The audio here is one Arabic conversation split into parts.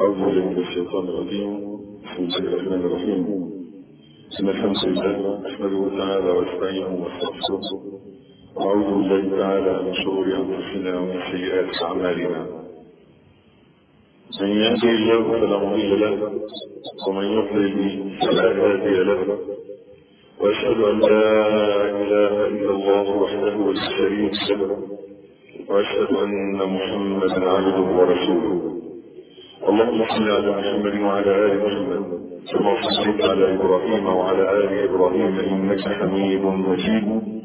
أعوذ بالله من الشيطان الرجيم. بسم الله الرحمن الرحيم. إن الحمد لله نحمده تعالى ونستعينه ونستغفره وأعوذ بالله تعالى من شرور أنفسنا ومن سيئات أعمالنا. من يهده الله فلا مضل له ومن يضلل فلا هادي له، وأشهد أن لا إله إلا الله وحده لا شريك له، وأشهد أن محمدا عبده ورسوله. اللهم صل على محمد وعلى آل محمد كما صليت على إبراهيم وعلى آل إبراهيم إنك حميد مجيد.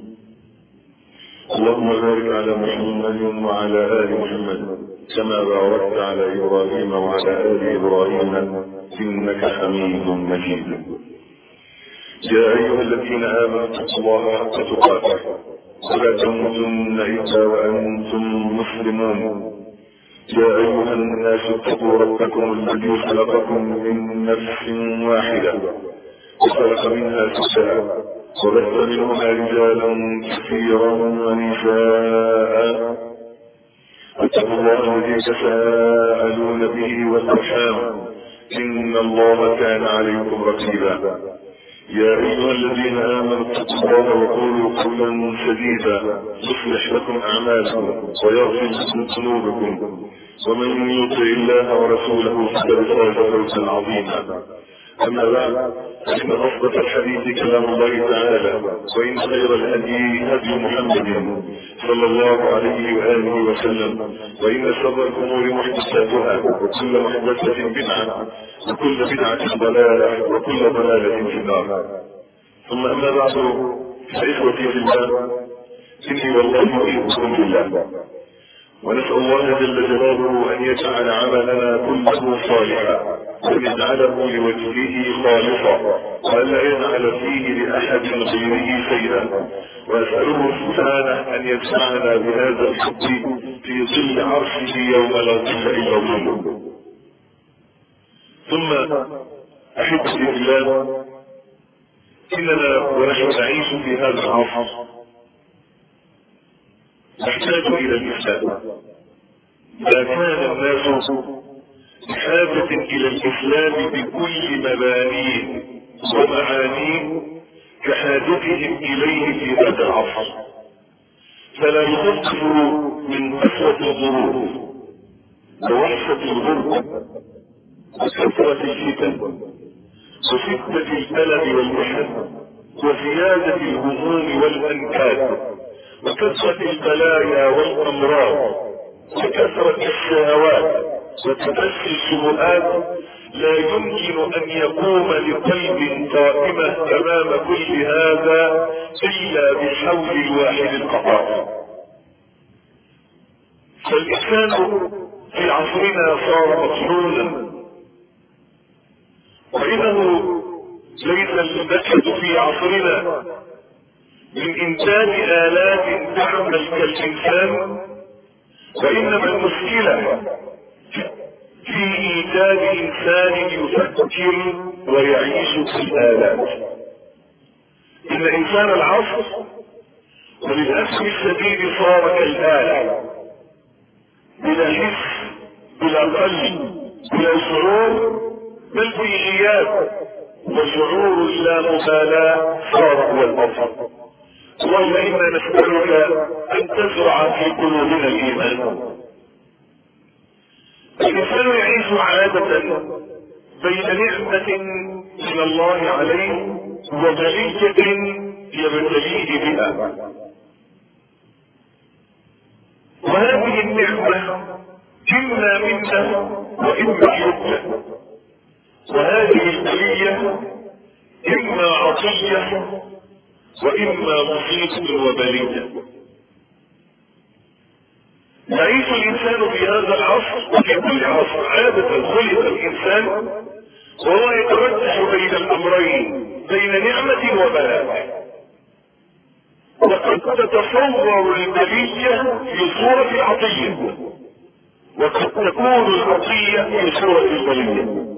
اللهم بارك على محمد وعلى آل محمد كما باركت على إبراهيم وعلى آل إبراهيم إنك حميد مجيد. يا أيها الذين آمنوا اتقوا الله حق تقاته ولا تموتن إلا وأنتم مسلمون. يا أيها الناس اتقوا ربكم الذي خلقكم من نفس واحدة وخلق منها زوجها وبث منهما رجالا كثيرا ونساء. اتقوا الله الذي تساءلون به والأرحام إن الله كان عليكم رقيبا. يا أيها الذين آمنوا اتقوا الله وقولوا قولا سديدا يصلح لكم أعمالكم ويغفر لكم ذنوبكم، ومن يطع الله ورسوله فقد فاز فوزا عظيما. أما بعد، فإن أصدق الحديث كلام الله تعالى، وإن خير الهدي هدي محمد صلى الله عليه وآله وسلم، وإن شر الأمور محدثاتها وكل محدثة بدعة وكل بدعة ضلالة وكل ضلالة في النار. ثم أما بعد، فإخوتي في الله، إني والله أحبكم بالله، ونسأل الله جل جلاله أن يجعل عملنا كله صالحا وأن يجعله لوجهه خالصا وألا يجعل فيه لأحد غيره شيئا. وأسأله سبحانه أن يجمعنا بهذا الحب في ظل عرشه يوم لا ظل إلا ظله. ثم أحبتي بالله، إننا ونحن نعيش في هذا العصر نحتاج إلى الإسلام. ما كان الناس بحاجة إلى الإسلام بكل مبانيه ومعانيه كحاجتهم إليه في هذا العصر. فلا يخفف من قسوة الظروف ووحشة الغربة وكثرة الفتن وشدة الألم والمحن وزيادة الهموم والأنكاد وكثرة البلايا والأمراض وكثرة الشهوات وتبث الشبهات، لا يمكن أن يقوم لقلب قائمة أمام كل هذا إلا بالحول الواحد القهار. فالإنسان في عصرنا صار مطحونا، وإنه ليس البشر في عصرنا من إنتاج آلات تعمل كالإنسان، وإنما المشكلة في إيجاد إنسان يفكر ويعيش في الآلات. إن إنسان العصر وللأسف الشديد صار كالآلة، بلا حس بلا قلب بلا شعور، بل في غياب وشعور اللامبالاة صار هو البصر. اللهم إنا نسألك أن تزرع في قلوبنا الإيمان. الإنسان يعيش عادة بين نعمة من الله عليه وبلية يبتليه بها، وهذه النعمة إما منه وإما يبتل، وهذه البلية إما عطية وإما مصيبة وبلية. يعيش الإنسان في هذا العصر وفي كل عصر عادة خلق الإنسان وهو يترجح بين الأمرين، بين نعمة وبلاء. وقد تتصور البلية في صورة العطية، وقد تكون العطية في صورة البلية.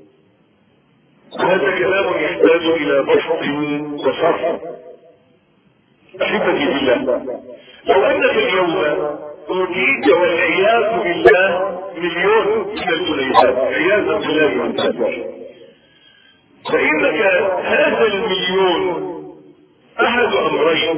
وهذا كلام يحتاج إلى بسط وصرف. أحبتي بالله، لو أنك اليوم أوتيت والعياذ بالله مليون من الجنيهات عياذا بالله من ذلك. فإنك هذا المليون أحد أمرين: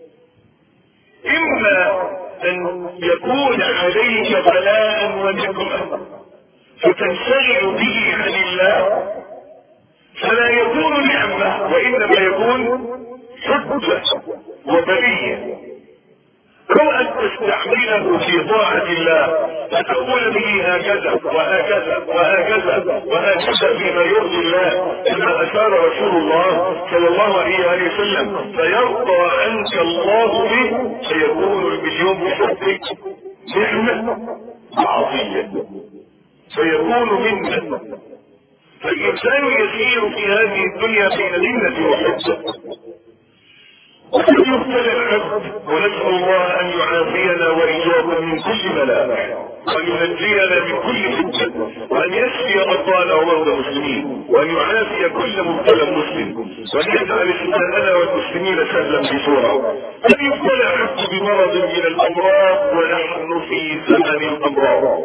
إما أن يكون عليك بلاء ونقمة فتنشغل به عن الله فلا يكون نعمة وإنما يكون حجة وبلية، أو أن تستعمله في طاعة الله فتقول به هكذا وهكذا وهكذا وهكذا فيما يرضي الله كما أشار رسول الله صلى الله عليه وسلم، فيرضى عنك الله به فيكون المليون بحقك نعمة عظيمة، فيكون منك. فالإنسان يسير في هذه الدنيا بين منة وحجة، وقد يبتلى العبد، ونسأل الله أن يعافينا وإياكم من كل بلاء، وأن ينجينا من كل فتنة، وأن يشفي مرضانا ومرضى المسلمين، وأن يعافي كل مبتلى مسلم، وأن يجعل إسلامنا والمسلمين سهلا بسرعة. قد يبتلى العبد بمرض من الأمراض ونحن في زمن الأمراض.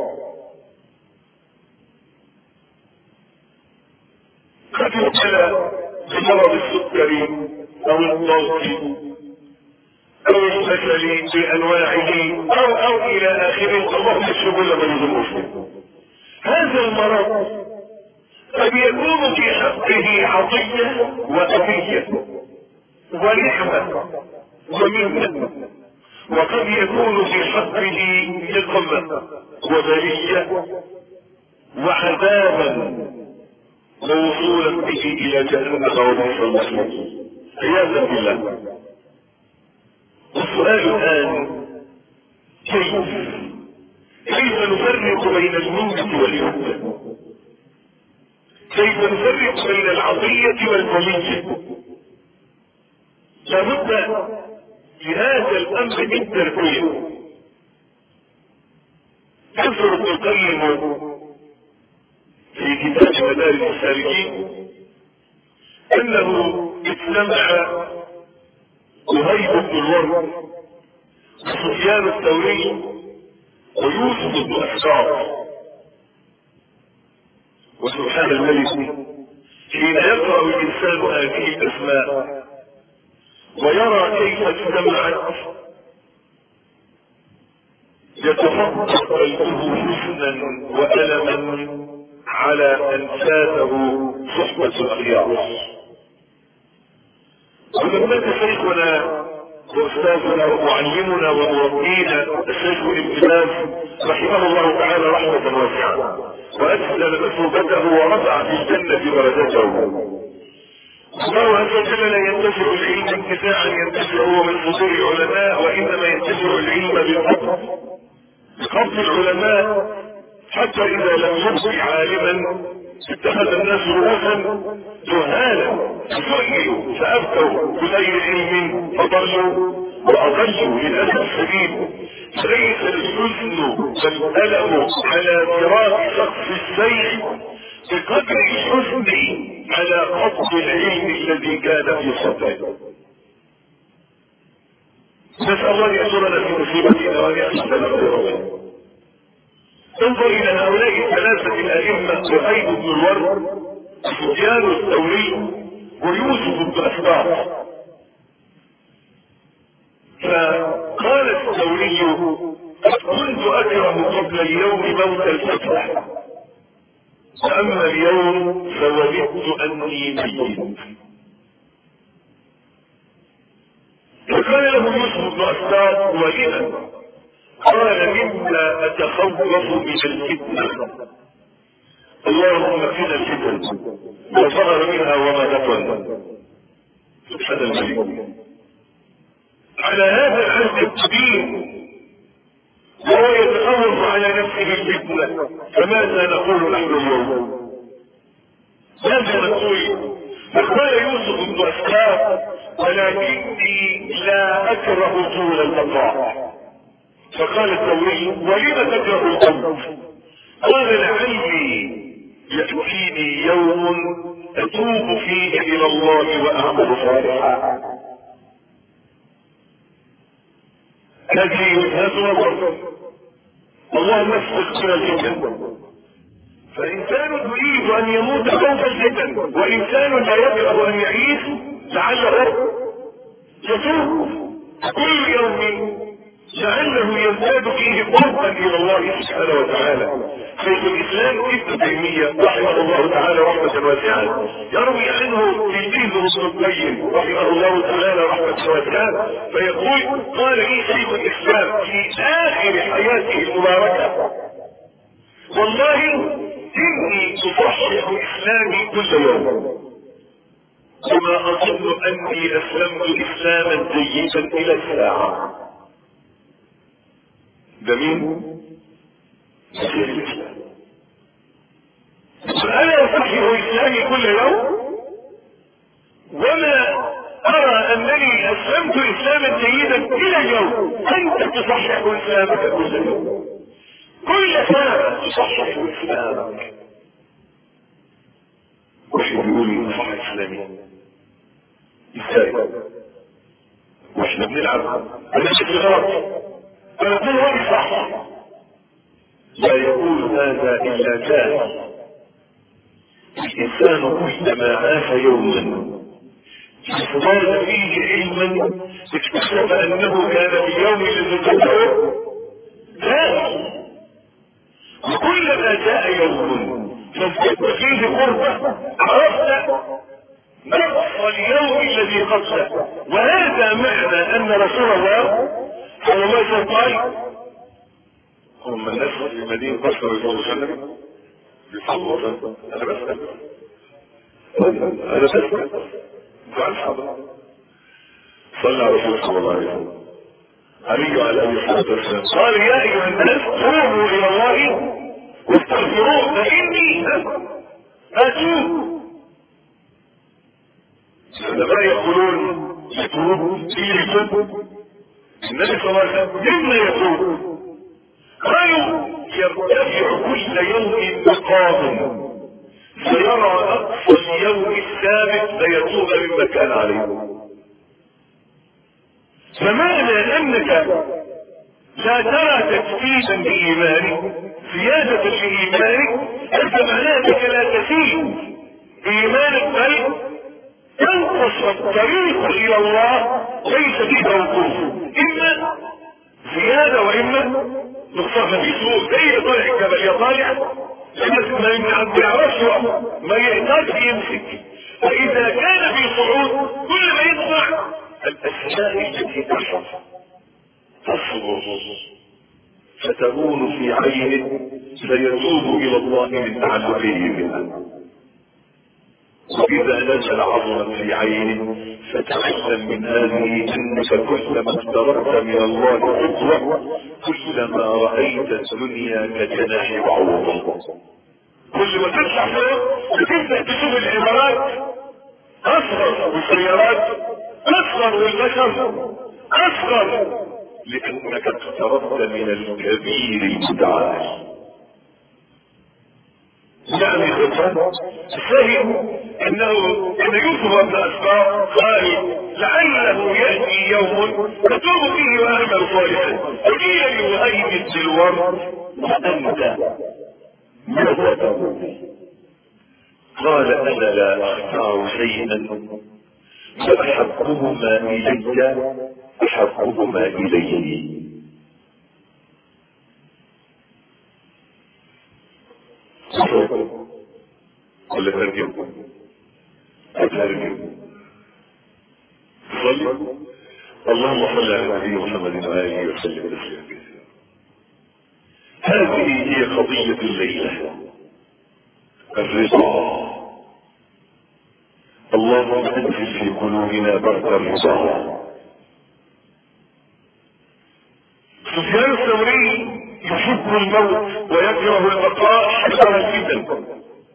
قد يبتلى بمرض السكري أو الضغط أو الفشل بأنواعه أو إلى آخره، اللهم اشفه لمريض المسلم. هذا المرض قد يكون في حقه عطية وأذية ونعمة ومنة، وقد يكون في حقه نقمة وبلية وعذابا موصولا به إلى جهنم وبئس المصير عياذا بالله. والسؤال الآن: كيف نفرق بين المنة والحب؟ كيف نفرق بين العطية والبلية؟ لابد لهذا الأمر من تربية. يذكر ابن القيم في كتاب مدارج السالكين أنه اجتمع وهيب بن الورد وسفيان الثوري ويوسف بن أسحار. وسبحان الملك حين يقرأ الإنسان هذه الأسماء ويرى كيف اجتمعت يتفضل قلبه حزنا وألما على أن فاته صحبة الأخيار. ولما شيخنا واستاذنا ومعلمنا ومربينا الشيخ ابن باز رحمه الله تعالى رحمة واسعة وأسلم مثوبته ورفع في الجنة درجته. الله عز وجل لا ينتفع العلم انتفاعا ينتفع هو من صدور العلماء، وإنما ينتفع العلم بقبض العلماء، حتى إذا لم يبق عالما اتخذ الناس رؤوسا جهالا سئلوا فأبكوا بغير علم فضلوا وأضلوا للأسف الشديد. فليس الحزن والألم على فراق شخص السيف بقدر الحزن على قبض العلم الذي كان في صدره. نسأل الله أن يأجرنا في مصيبتنا وأن يحسن خيرنا. انظر إلى هؤلاء الثلاثة الأئمة: وهيب بن الورد وسفيان الثوري ويوسف بن أسحار. فقال الثوري: قد كنت أكره قبل اليوم موت الفتح، وأما اليوم فوددت أني ميت. فقال له يوسف بن أسحار: ولما؟ قال: مما أتخوف من الفتنة، اللهم اكفنا الفتن ما ظهر منها وما بطن. سبحان الملك. على هذا العهد القديم وهو يتخوف على نفسه الفتنة، فماذا نقول نحن اليوم؟ ماذا نقول؟ فقال يوسف بن أسحار: ولكني لا أكره طول البقاء. فقال الثوري: ولم تكره الموت؟ قال: لعلي يأتيني يوم أتوب فيه إلى الله وأعمل صالحا. هذه وجهة نظر اللهم اسقط من الفتن. فإنسان يريد أن يموت خوف الفتن، وإنسان لا يكره أن يعيش لعله يتوب كل يوم، لعله يزداد فيه قربا إلى الله سبحانه وتعالى. شيخ الإسلام ابن تيمية رحمه الله تعالى رحمة واسعة يروي عنه تلميذه ابن القيم رحمه الله تعالى رحمة واسعة، فيقول: قال لي شيخ الإسلام في آخر حياته المباركة: والله إني أصحح إسلامي كل يوم، وما أظن أني أسلمت إسلاما جيدا إلى الساعة. ده مين؟ شيخ الإسلام. أنا أصحح إسلامي كل يوم، وما أرى أنني أسلمت إسلاما جيدا إلى اليوم. أنت تصحح إسلامك كل يوم، كل سنة تصحح إسلامك. واحد بيقول لي صحح إسلامي ازاي؟ واحنا بنلعب انا شكل غلط، انا كل واحد صح. لا يقول هذا الا جاهل. الانسان كلما عاش يوما ازداد فيه علما اكتشف انه كان في اليوم الذي قبله جاهل، وكلما جاء يوم فازداد فيه قربه عرفت نقص اليوم الذي قبله. وهذا معنى ان رسول الله صلى الله عليه وسلم قال: هم الناس في المدينة بشروا يصلوا الجنة يصلوا الجنة. انا بسأل سؤال حاضر. صلى على رسول صلى الله عليه وسلم عليه وعلى اله الصلاه والسلام قال: يا ايها الناس توبوا الى الله واستغفروه فاني اتوب. عندما يقولون يتوب فيه يتوب، النبي صلى الله عليه وسلم مما يتوب؟ قالوا: يرتفع كل يوم مقام فيرى اقصى اليوم الثابت فيتوب مما كان عليه. فمعنى انك لا ترى تجديدا لايمانك، زياده لايمانك، انت معناه انك لا تزيد بايمانك بل تنقص الطريق الى الله ليس فيه توقف، اما زياده واما نقصان. في سوق زي طالع الجبل يا طالع ما بيعرفش ما يقدرش يمسك، فاذا كان في صعود كل ما يطلع الاشياء التي تحصل تصبر فتكون في عينه فيتوب الى الله من تعلقه منها، واذا نزل عظما في عينه فتعلم من هذه انك كلما اقتربت من الله خطوه كلما رايت الدنيا كجناح بعوض. كل ما تطلع فوق بتبدا تشوف العمارات اصغر والسيارات اصغر والبشر اصغر، لانك اقتربت من الكبير المتعال. يعني الشاهد انه ان يوسف ابن اسباط قال: لعله ياتي يوم تتوب فيه واعمل صالحا وقيل لمهيمن بالورد وانت ماذا تقول؟ قال: انا لا اختار شيئا فاحبهما الي احبهما اليه. ولا ترجم صلي اللهم صل على نبينا محمد وآله وسلم تسليما كثيرا. هذه هي قضية الليلة، الرضا. اللهم انزل في قلوبنا برد الرضا. سفيان الثوري يحب الموت ويكره البقاء حذر الفتن،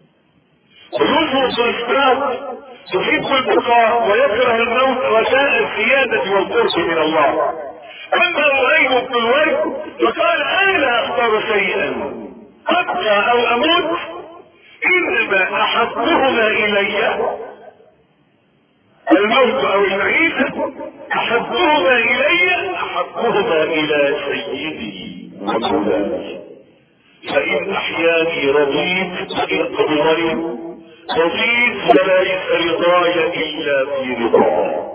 ويوسف الاسباط يحب البقاء ويكره الموت رجاء الزيادة والقرب من الله. اما رهيب بن الورد فقال: انا لا اختار شيئا ابقى او اموت، انما احبهما الي الموت او المعيشة، احبهما الي احبهما الى سيدي ومولاي. فإن أحياني رضيت وإن قبضني رضيت، ولا يسأل رضاي إلا في رضاه.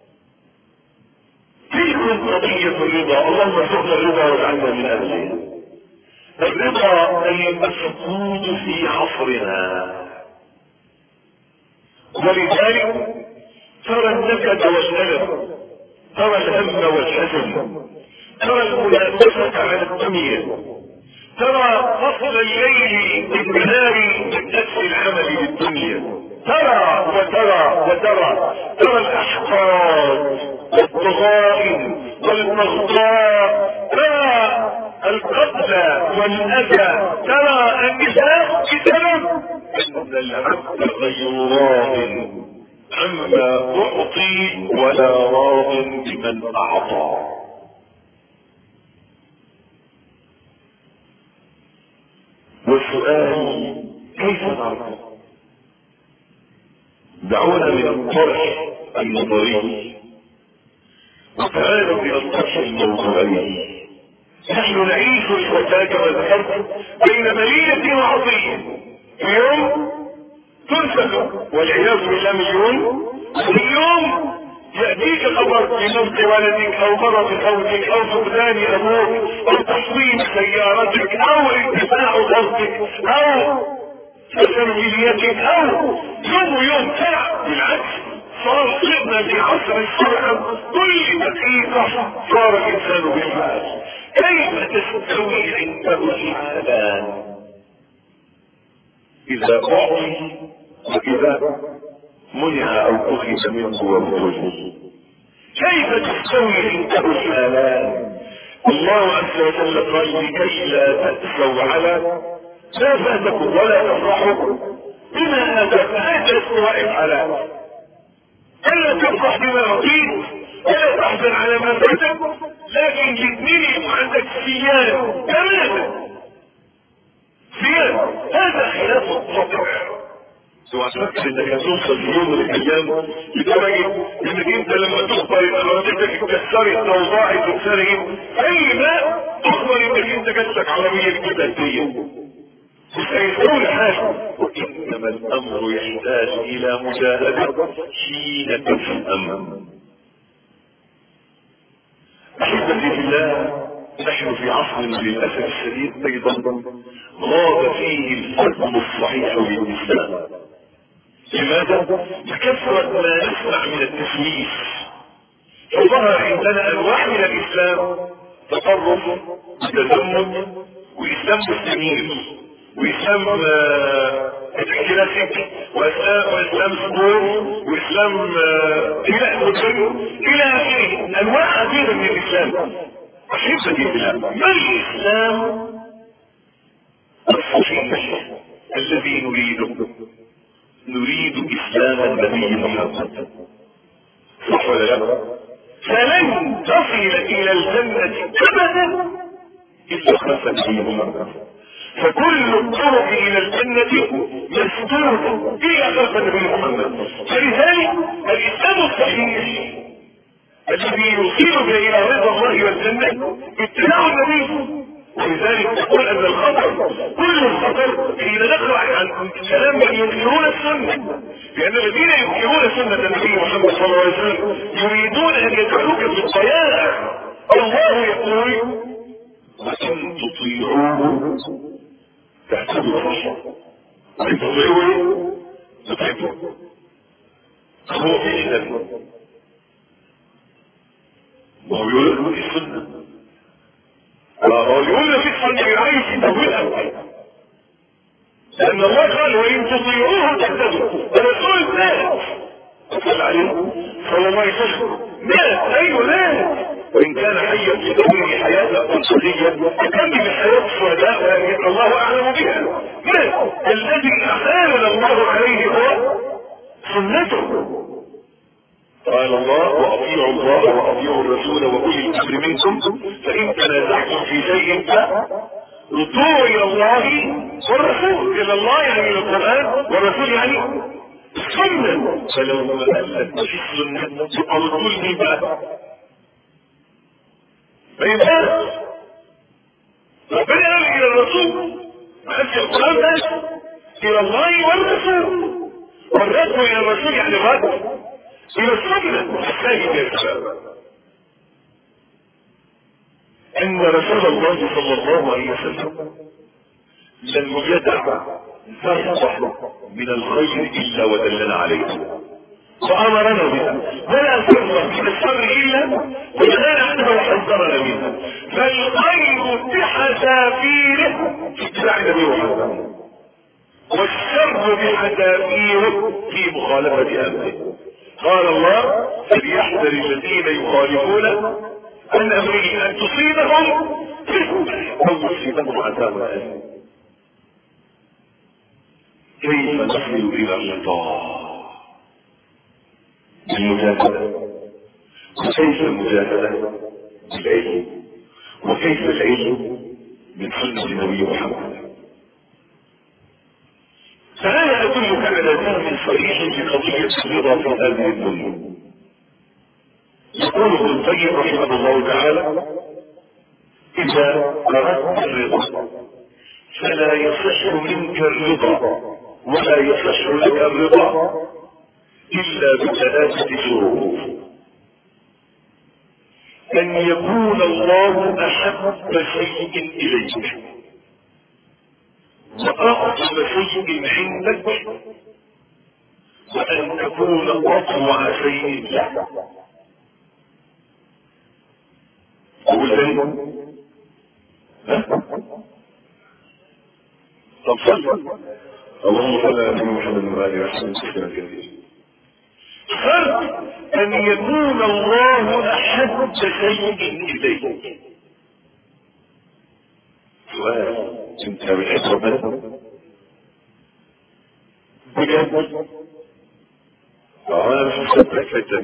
تلك قضية الرضا. اللهم ارزقنا الرضا واجعلنا من أهله. الرضا المفقود في عصرنا، ولذلك ترى النكد والألم، ترى الهم والحزن، ترى المنافسة على الدنيا، ترى فصل الليل بالنهار من أجل العمل بالدنيا، ترى ترى الأحقاد والضغائن والبغضاء، ترى القتل والأذى، ترى النساء بسبب أن العبد غير راض عما أعطي ولا راض بمن أعطى. والسؤال كيف نرضى؟ دعونا من الطرح النظري وتعالوا الى الطرح الموضوعي. نحن نعيش الفتاة كما ذكرت بين بلية وعطية. اليوم تنسب والعياذ بالله مليون، اليوم يأتيك خبر بموت ولدك او مرض زوجك او فقدان ابوك او تصويم سيارتك او ارتفاع ضغطك او تسميليتك او يوم ساعة. بالعكس صار صرنا في عصر السرعة، كل دقيقة صار الانسان بالمال. كيف تستوي عنده الحالان اذا اعطي واذا منع او اخذ منه وابتلي؟ كيف تستوي عنده الحالان؟ الله عز وجل قال لكي لا تأسوا على ما فاتكم ولا تفرحوا بما اتاكم. هذا استواء الحالات، الا تفرح بما اعطيت ولا تحزن على ما فاتك، لكن الاثنين يكون عندك سيان تماما. سيان هذا خلاف الطبع. سواء تفكر انك هتوصل في يوم من الايام لدرجه انك انت لما تخبر ان والدتك اتكسرت او ضاعت واتسرقت، اي ما تخبر انك انت جاتلك عربيه جديده هديه، مش هيسوي حاجه. وانما الامر يحتاج الى مجاهده حين تفهم. احبتي بالله، نحن في عصر للاسف الشديد ايضا غاب فيه الفهم الصحيح للاسلام. لماذا؟ بكثرة ما نسمع من التسويف. فظهر عندنا انواع من الاسلام، تطرف وتزمت واسلام مستمير واسلام كلاسيك واسلام سبور واسلام الى اخره، انواع عديدة من الاسلام. احبتي بالله، ما الاسلام الصحيح الذي نريده؟ نريد اسلام النبي محمد، صح ولا لا؟ فلن تصل الى الجنة ابدا الا خلف النبي محمد. فكل الطرق الى الجنة مسدودة الى خلف النبي محمد. فلذلك الاسلام الصحيح الذي يوصلك الى رضا الله والجنة اتباع النبي. ولذلك تقول ان الخطر كل الخطر حين نقرا عن كلام من ينكرون السنه، لان الذين ينكرون سنه النبي محمد صلى الله عليه وسلم يريدون ان يدعوك في الضياع. الله يقول وان تطيعوه تهتدوا، وان تطيعوه تطيعوه. هو في النبي وهو يقول في السنه، ويقول في السنة يعيش تطويل أول، لأن الله قال وإن تطيعوه تهتدوا. الرسول مات صلى عليه صلى الله عليه وسلم، مات. أيوه مات، وإن كان حيا في دونه حياة قدسية أكمل الحياة الشهداء ولكن الله أعلم بها. مات. الذي أحالنا الله عليه هو سنته. قال الله واطيعوا الله واطيعوا الرسول واولي الامر منكم فان تنازعتم في شيء فردوه الى الله والرسول. الى الله يعني الى القران، والرسول يعني السنه. فلو ما قالت في السنه يبقى ردوا لي بقى، ما ينفعش. ربنا قال الى الرسول، ما قالش القرآن بس، الى الله والرسول. والرد الى الرسول يعني الرد الى السنة. الشاهد يا شباب ان رسول الله صلى الله عليه وسلم لم يدع ذرة من الخير الا ودلنا عليه وامرنا بها، ولا ذرة من الشر الا ونهانا عنها وحذرنا منها. فالخير بحذافيره في اتباع النبي محمد، والشر بحذافيره في مخالفة امره. قال الله: فليحذر الذين يخالفون عن امره ان تصيبهم فتنة او يصيبهم عذاب اليم. كيف نصل الى الرضا بالمجاهدة؟ وكيف المجاهدة بالعلم؟ وكيف العلم من سنة النبي محمد؟ فأنا أدلك على فهم صريح لقضية الرضا في هذه الدنيا. يقول ابن القيم رحمه الله تعالى: إذا أردت الرضا فلا يصح منك الرضا ولا يصح لك الرضا إلا بثلاثة شروط: أن يكون الله أحب شيء إليك وأعظم شيء عندك، وأن تكون أطوع شيء له. أقول ذلك طب صل اللهم صل على محمد وآله وسلم تسليما كثيرا. شرط أن يكون الله أحب شيء إليك. سؤال: أنت بتحب ربنا؟ بجد؟ أنا مش مصدق الحتة دي.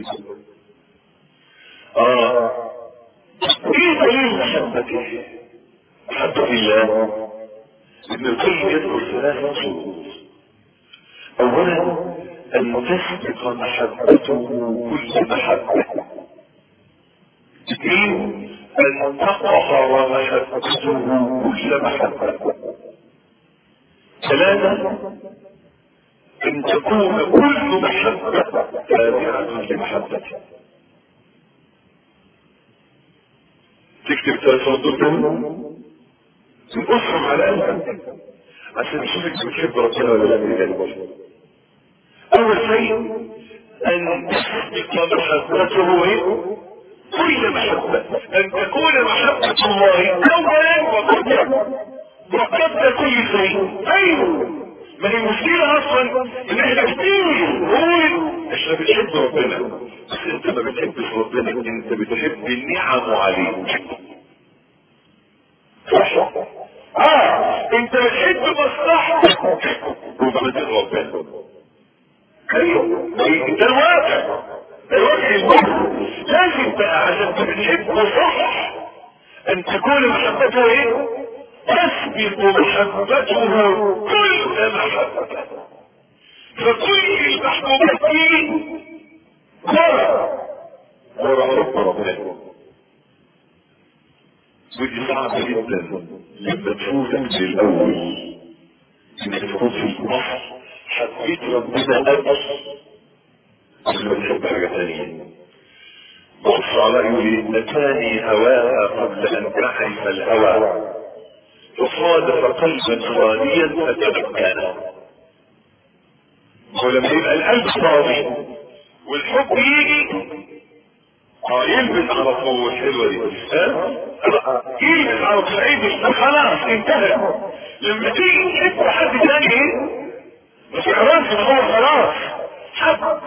إيه دليل محبته؟ محبة الله ابن القيم يذكر ثلاث شروط. أولا: أن تسبق محبته كل محبة. اثنين: أن تقهر محبته كل محبة. ثلاثة: أن تكون كل محبة تابعة لمحبته. تكتب ثلاث ردود تنقصهم على قلبك عشان تشوفك بتحب ربنا ولا لا. أول شيء: أن تسبق محبته كل محبة، أن تكون محبة الله أولا وقبل كل شيء. أيوه، ما هي المشكلة أصلا إن إحنا كتير نقول إحنا بنحب ربنا، بس أنت ما بتحبش ربنا، أنت بتحب النعم عليك. صح؟ أنت بتحب مصلحتك وبعدين ربنا. ايوه، ده الواقع، الواقع المر. لازم بقى عشان تحبه صح ان تكون محبته تسبق محبته كل محبة. فكل المحبوبات دي ورا ربنا. ودي صعبة جدا لما تفوتك للأول انك تكون في البحر حبيت ربنا أبس قبل ما تحب حاجة تانية. بص على يقول: أتاني هواها قبل أن تعرف الهوى، وصادف قلبا خاليا فتمكنا. ولما يبقى القلب فاضي والحب يجي يلبس على طول. حلوة دي، يلبس على طول، عيد خلاص انتهى. لما تيجي تحب حد تاني ما تعرفش ان هو خلاص حب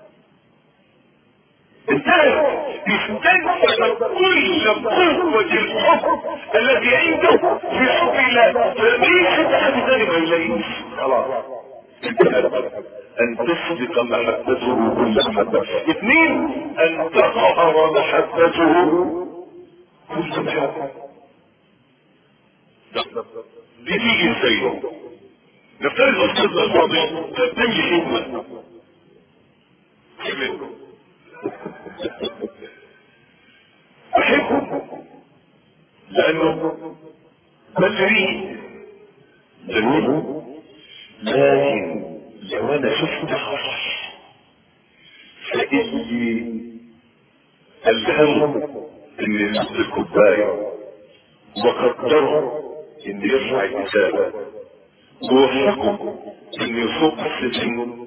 انتهى. استنفذ كل قوة الحب الذي عنده في حب الله، فليه حب حد تاني ما يلاقيش خلاص انتهى. ان تسبق محبته كل محبة. اثنين: ان تقهر محبته كل محبة. دي تيجي ازاي؟ نفترض أستاذنا الفاضل تنجي خدمة أحبه لأنه بدري جميل، لكن لو انا شفت صح فإني الهم ان يشد الكوبايه وقدره ان يرفع الكتابه ووفقه ان يفوق السجن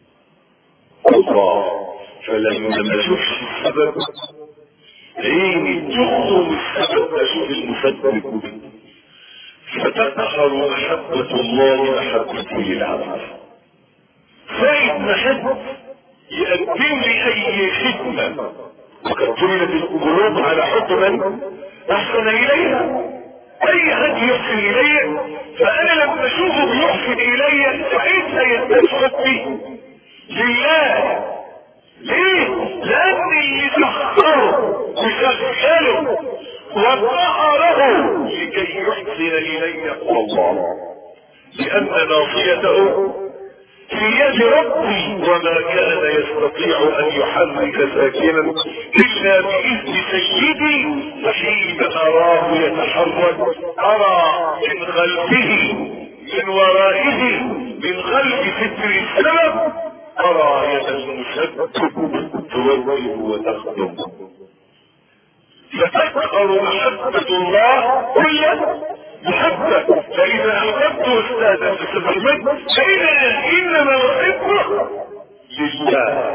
الله. فلما اشوفش السبب عيني تخرم السبب اشوف المسبب، فتقهر محبة الله محبة للعبد. فإذا محب يقدم لي اي خدمة وقد جملت القلوب على حب من احسن اليها. اي حد يحسن الي فانا لما اشوفه بيحسن الي ساعتها يزداد حبي لله. ليه؟ لان اللي سخره وشغله وقهره لكي يحسن الي هو الله، لان ناصيته في يد ربي وما كان يستطيع ان يحرك ساكنا الا باذن سيدي. فحين اراه يتحرك ارى من خلفه من ورائه من خلف ستر السبب ارى يد المسبب توجه وتخدم. فتقهر محبة الله كل محبة. فإذا أحببت أستاذا فسبحمد فإذا إنما أحبه لله.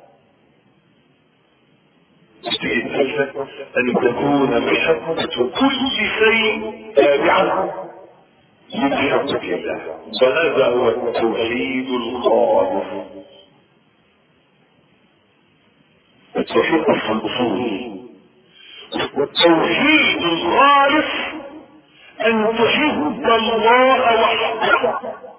الثالثة أن تكون محبة كل شيء تابعة لمحبة الله، وهذا هو التوحيد الخالص. التوحيد أصل الأصول، والتوحيد الخالص ان تحب الله وحده.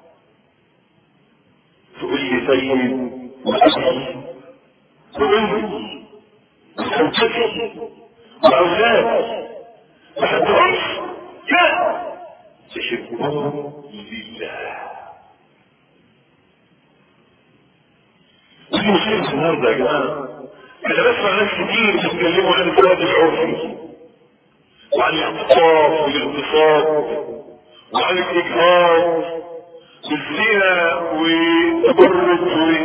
تقول لي طيب وأبي وأمي وزوجتي وأولادي ما حدهمش؟ لا، تحبهم لله. ودي مشكلة النهارده يا جماعة. انا بسمع ناس كتير بيتكلموا عن الزواج العرفي وعن الاغتصاب والاغتصاب وعن الاجهاض والزنا والتبرج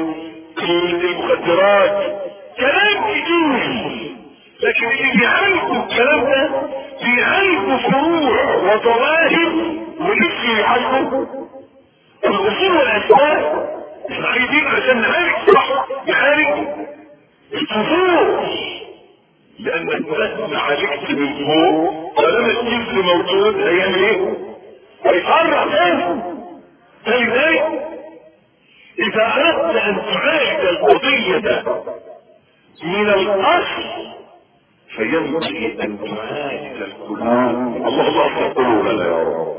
والمخدرات، كلام كتير. لكن اللي بيعالجوا الكلام ده بيعالجوا فروع وظواهر ولسه يعالجوا الاصول والاسباب. احنا عايزين عشان نعالج صح نعالج الجذور، لانك مهما عالجت من فوق طالما الجذر موجود هيعمل ايه؟ هيتفرع تاني. فلذلك اذا اردت ان تعالج القضية من الاصل فينبغي ان تعالج القلوب. الله اكبر لنا يا رب.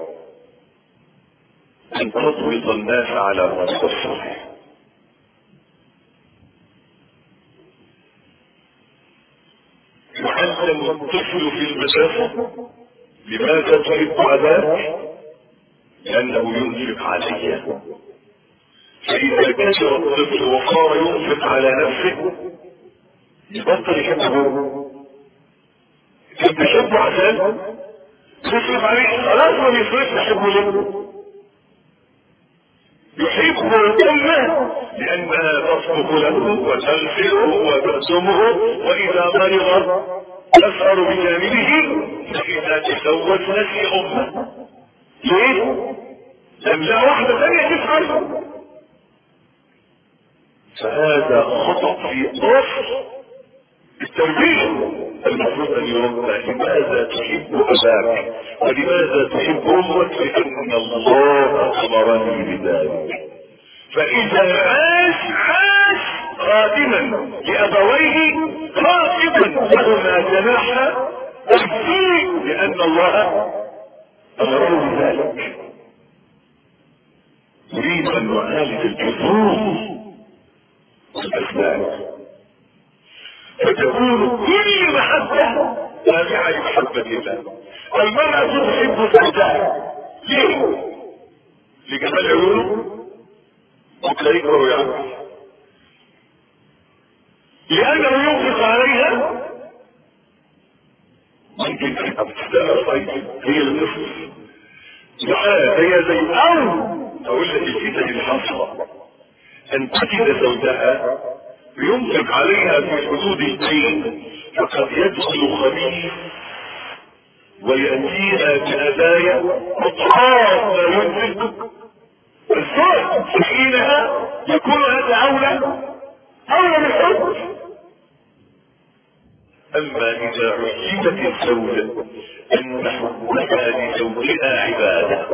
ان تضبط الناس على طريق الصالح. يعلم الطفل في المدرسة لماذا تحب أباك؟ لأنه ينفق علي. فإذا كبر الطفل وصار ينفق على نفسه يبطل يحبه. كان بيحبه عشان يصرف عليه، خلاص ما بيصرفش يحبه ليه؟ يحب الأمة لأنها تصدق له وتنفره وترسمه، وإذا مرض تسهر بجانبه، فإذا تزوج نسي أمه. ليه؟ لم لا واحدة ثانية تفعل. فهذا خطأ في أصل التربية. المفروض أن يربى لماذا تحب أباك ولماذا تحب أمك؟ لأن الله أمرني بذلك. فإذا عاش خادما لأبويه راغبا لهما جناح الذل لأن الله أمره بذلك. نريد أن نعالج الجذور والأسباب فتكون كل محبة تابعة لمحبة الله. المرأة تحب زوجها ليه؟ لجمال عيونه وكريمه يعني، لأنه ينفق عليها. ممكن تبقى بتستقر طيب هي النصف هي زي اقول لك الفتن الحصرة ان تجد زوجها ينفق عليها في حدود الدين، فقد يدخل خبيث ويأتيها بهدايا اضعاف ما ينفق الزوج، حينها يكون هذا اولى بالحب. اما اذا عجبت الزوجة ان حبها لزوجها عبادة،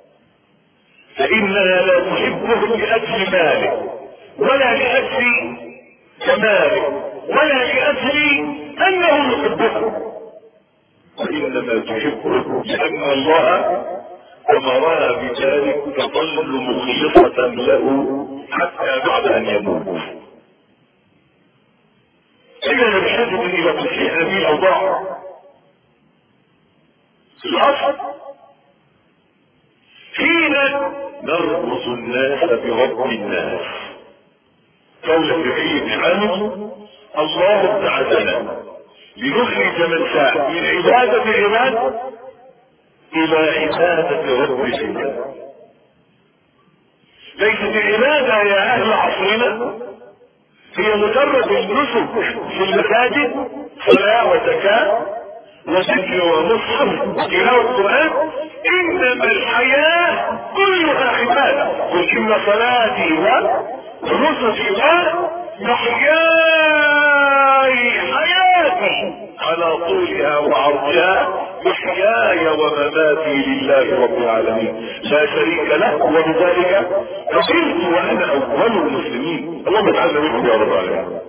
فانها لا تحبه لاجل ماله ولا لاجل كماله ولا لاجل انه يحبه، وانما تحبه لان الله امرها بذلك تظل مخلصة له حتى بعد ان يموت. إذا بحاجة إلى تصحيح هذه الأوضاع في الأصل حين نربط الناس برب الناس. قول النبي بن عامر: الله ابتعثنا لنخرج من شاء من عبادة العباد إلى عبادة رب العباد. ليست العبادة يا أهل عصرنا هي مجرد النسك في المساجد، صلاة وزكاة وذكر ومصحف وقراءة القرآن، انما الحياة كلها عبادة. قل ان صلاتي ونسكي ومحياي حياتي على طولها وعرضها محياي ومماتي لله رب العالمين لا شريك له، وبذلك قبلت وانا اول المسلمين. اللهم اجعلنا منهم يا رب العالمين.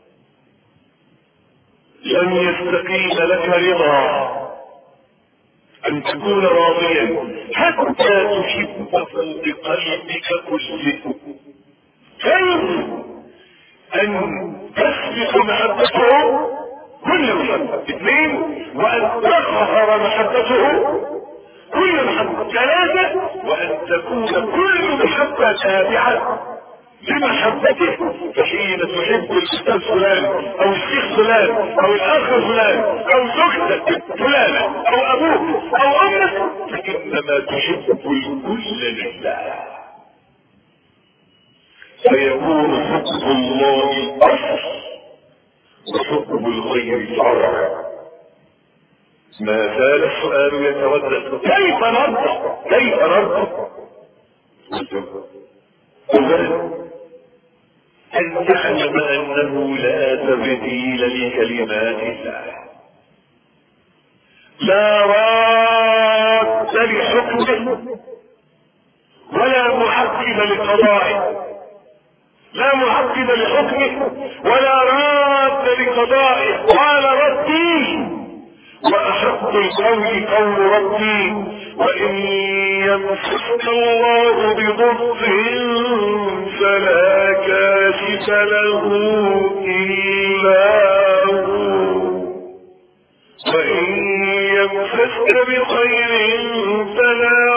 لن يستقيم لك رضا ان تكون راضيا حتى تحبه بقلبك كله. كيف ان تسبق محبته كل محبة. 2 وان تقهر محبته كل محبة. 3 وان تكون كل محبة تابعة لمحبته. فحين تحب الاستاذ فلان او الشيخ فلان او الاخ فلان او زوجتك فلانة او ابوك او امك، فانما تحب الكل لله، فيكون حب الله الاصل وحب الغير الفرع. ما زال السؤال يتردد: كيف نرضى؟ أن تعلم أنه لا تبديل لكلمات الله، لا راد لحكمه ولا معقب لقضائه، لا معقب لحكمه ولا راد لقضائه. قال ربي وأحق القول قول ربي وإن يمسك الله بضر فلا كاشف له إلا هو وإن يمسك بخير فلا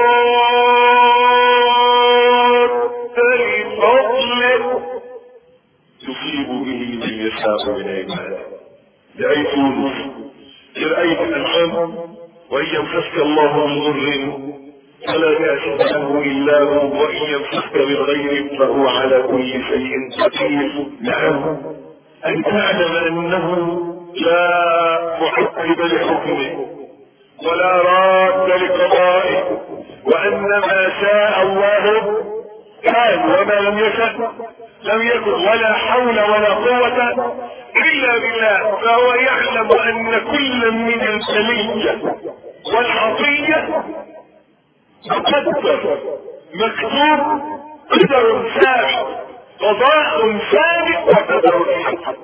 راد لفضله يصيب به من يشاء من عباده. لأي رأيت الأنعام وإن يمسك الله بضر فلا كاشف له إلا هو وإن يمسك بالغير فهو على كل شيء قدير. نعم، أن تعلم أنه لا معقب لحكمه ولا راد لقضائه، وأن ما شاء الله كان وما لم يشأ لم يكن، ولا حول ولا قوة إلا بالله. فهو يعلم أن كل من البلية والعطية مقدر مكتوب، قدر ثابت، قضاء ثابت وقدر حق.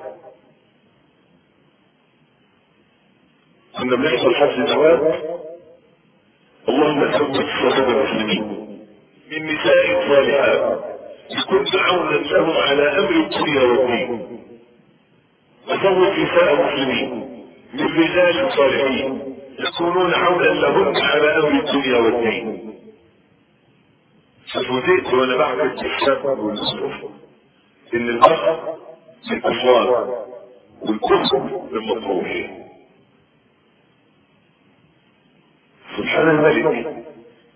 كنا بنحصل حفظ الزواج: اللهم ثبت صدق المسلمين من نساء صالحات يكون عونا لهم على امر الدنيا والدين، وزوج نساء مسلمين من رجال صالحين يكونون عونا لهم على امر الدنيا والدين. ففوجئت وانا بعمل الشاب والاسره ان الاخ من الكفار والكفر من مطروح. سبحان الملك،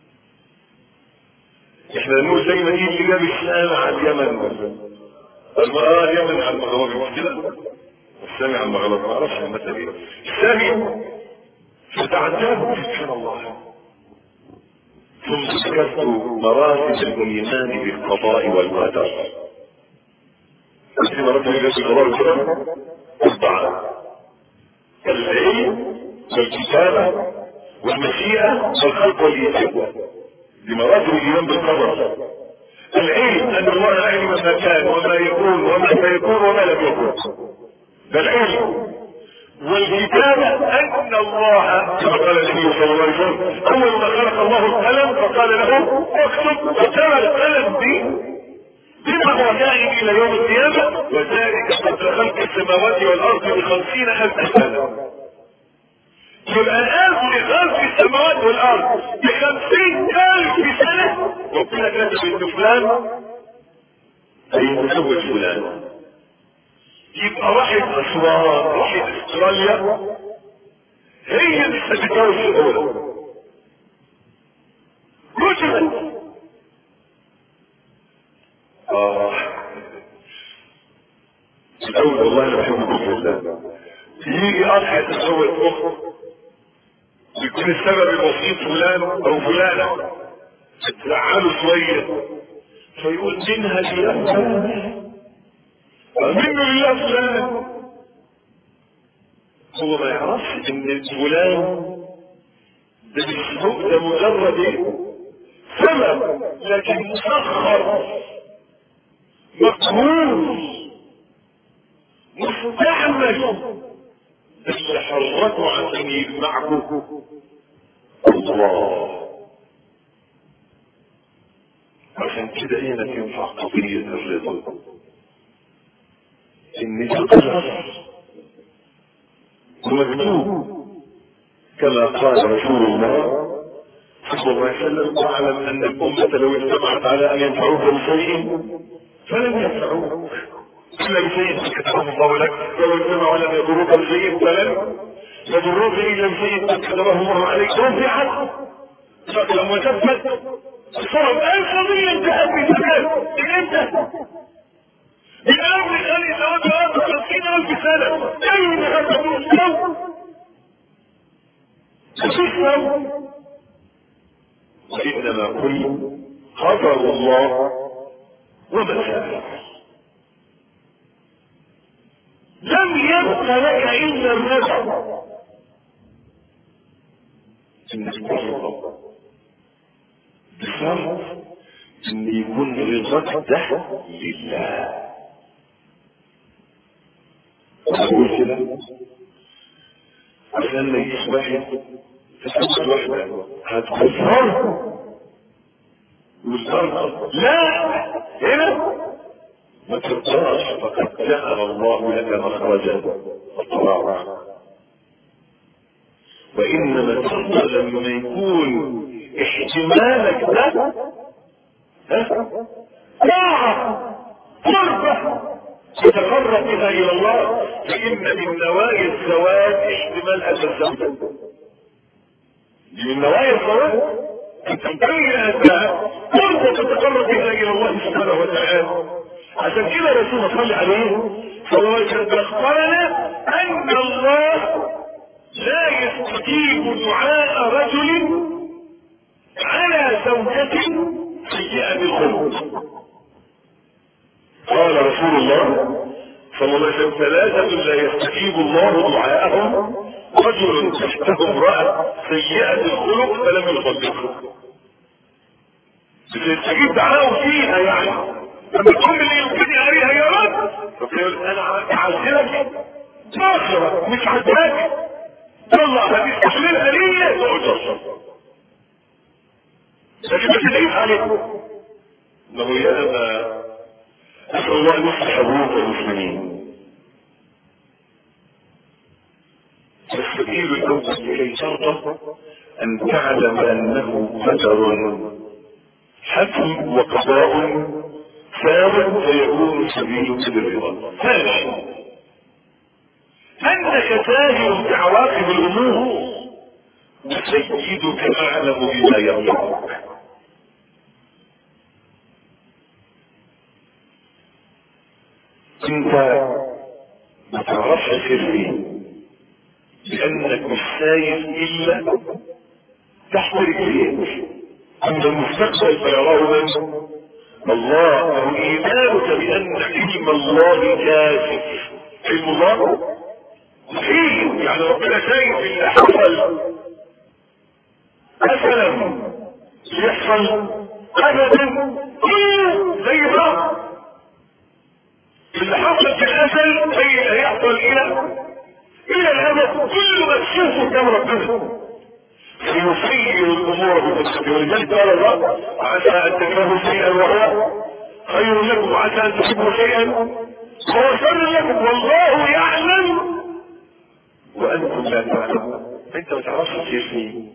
احنا نقول دايما ايه اللي جاب الشام على اليمن؟ اليمن على المغرب مش كده؟ السامي على المغرب ما اعرفش المثل ايه. السامي فتعجبوا سبحان الله. ثم ذكرت مراتب الايمان بالقضاء والقدر. في مراتب الايمان بالقضاء والقدر 4: العلم والكتابه والمشيئه والخلق والايجاب. دي مراتب الايمان بالقدر. العلم ان الله علم ما كان وما يكون وما سيكون وما لم يكن، ده العلم. والكتابة ان الله كما قال النبي صلى الله عليه وسلم اول ما خلق الله القلم فقال له اكتب، وكتب القلم بما هو كائن الى يوم القيامة، وذلك قبل خلق السماوات والارض ب50,000 سنة. يبقى قبل خلق السماوات والارض ب50,000 سنة ربنا كتب ان فلان هيتزوج فلان. يبقى واحد اسوان واحد استراليا هي مش هتتجوز الاولى كتبت. الاول والله انا بحبكم في الله. يجي اخ يتزوج اخت يكون السبب البسيط فلان او فلانه تزعله شويه فيقول منها لله فلان منه لله فلان. هو ما يعرفش ان الفلان ده مش ده مجرد سبب، لكن مسخر مقهور مستعمل اللي حركه عشان يجمعكم الله. عشان كده هنا تنفع قضية الرضا ان تقدر ومكتوب كما قال رسول الله صلى الله عليه وسلم واعلم ان الامة لو اجتمعت على ان ينفعوك بشيء فلن ينفعوك الا بشيء كتبه الله لك، لو اجتمعوا ولم يضروك بشيء فلن يضروك الا بشيء كتبه الله عليك. رفعت لما تثبت صار القضية انتهت بزمان. انت من قبل خلي سواد 50,000 سنة ايه اللي هتبقوا الصوت مفيش صوت. وإنما كل قدر الله وما شاء. لم يبق لك إلا الرضا إنك ترضى بشرط إن يكون رضاك ده لله. أقول كده عشان ما يجيش واحد تسوي واحدة هتكفر والفرق لا هنا ما ترضاش فقد جعل الله لك مخرجا الطلاق. وإنما ترضى لما يكون احتمالك ده طاعة قربة تتقرب بها الى الله. فان من نوايا الزواج احتمال هذا الزوج. دي من نوايا الزواج ان تنتهي الاسباب قربة تتقرب بها الى الله سبحانه وتعالى. عشان كده رسول صلى عليه صلى الله عليه وسلم اخبرنا ان الله لا يستجيب دعاء رجل على زوجة سيئة الخلق. قال رسول الله صلى الله عليه وسلم 3 لا يستجيب الله دعاءهم: رجل تشتهى امرأة سيئة الخلق فلم يصدقه. يستجيب دعاءه فيها يعني لما تقول اللي يمكن عليها يا رب فقال انا عازلك باخرة مش عجبك طلع حديث تحليلها ليه تقعد لكن ما تدعيش عليكم انه ياما أسأل الله أن يصلح قلوب المسلمين. السبيل الأول لكي ترضى أن تعلم أنه قدر حتم وقضاء ثابت فيكون سبيلك بالرضا. ثانيا أنك تاجر بعواقب الأمور وسيدك أعلم بما يرضاك. انت ما تعرفش الخير فين لانك مش شايف الا تحت رجليك. اما المستقبل فيراه من الله. او ايمانك بان علم الله كاذب. علم الله مستحيل، يعني ربنا شايف اللي حصل مثلا يحصل ابدا كله زي بعض. اللي حصل في الازل زي اللي هيحصل الى الابد، كله مكشوف قدام ربنا. فيسير الامور بالتقدير. ولذلك قال الله عسى ان تكرهوا شيئا وهو خير لكم، وعسى ان تحبوا شيئا وهو شر لكم، والله يعلم وانتم لا تعلمون. انت ما تعرفش الخير فيه.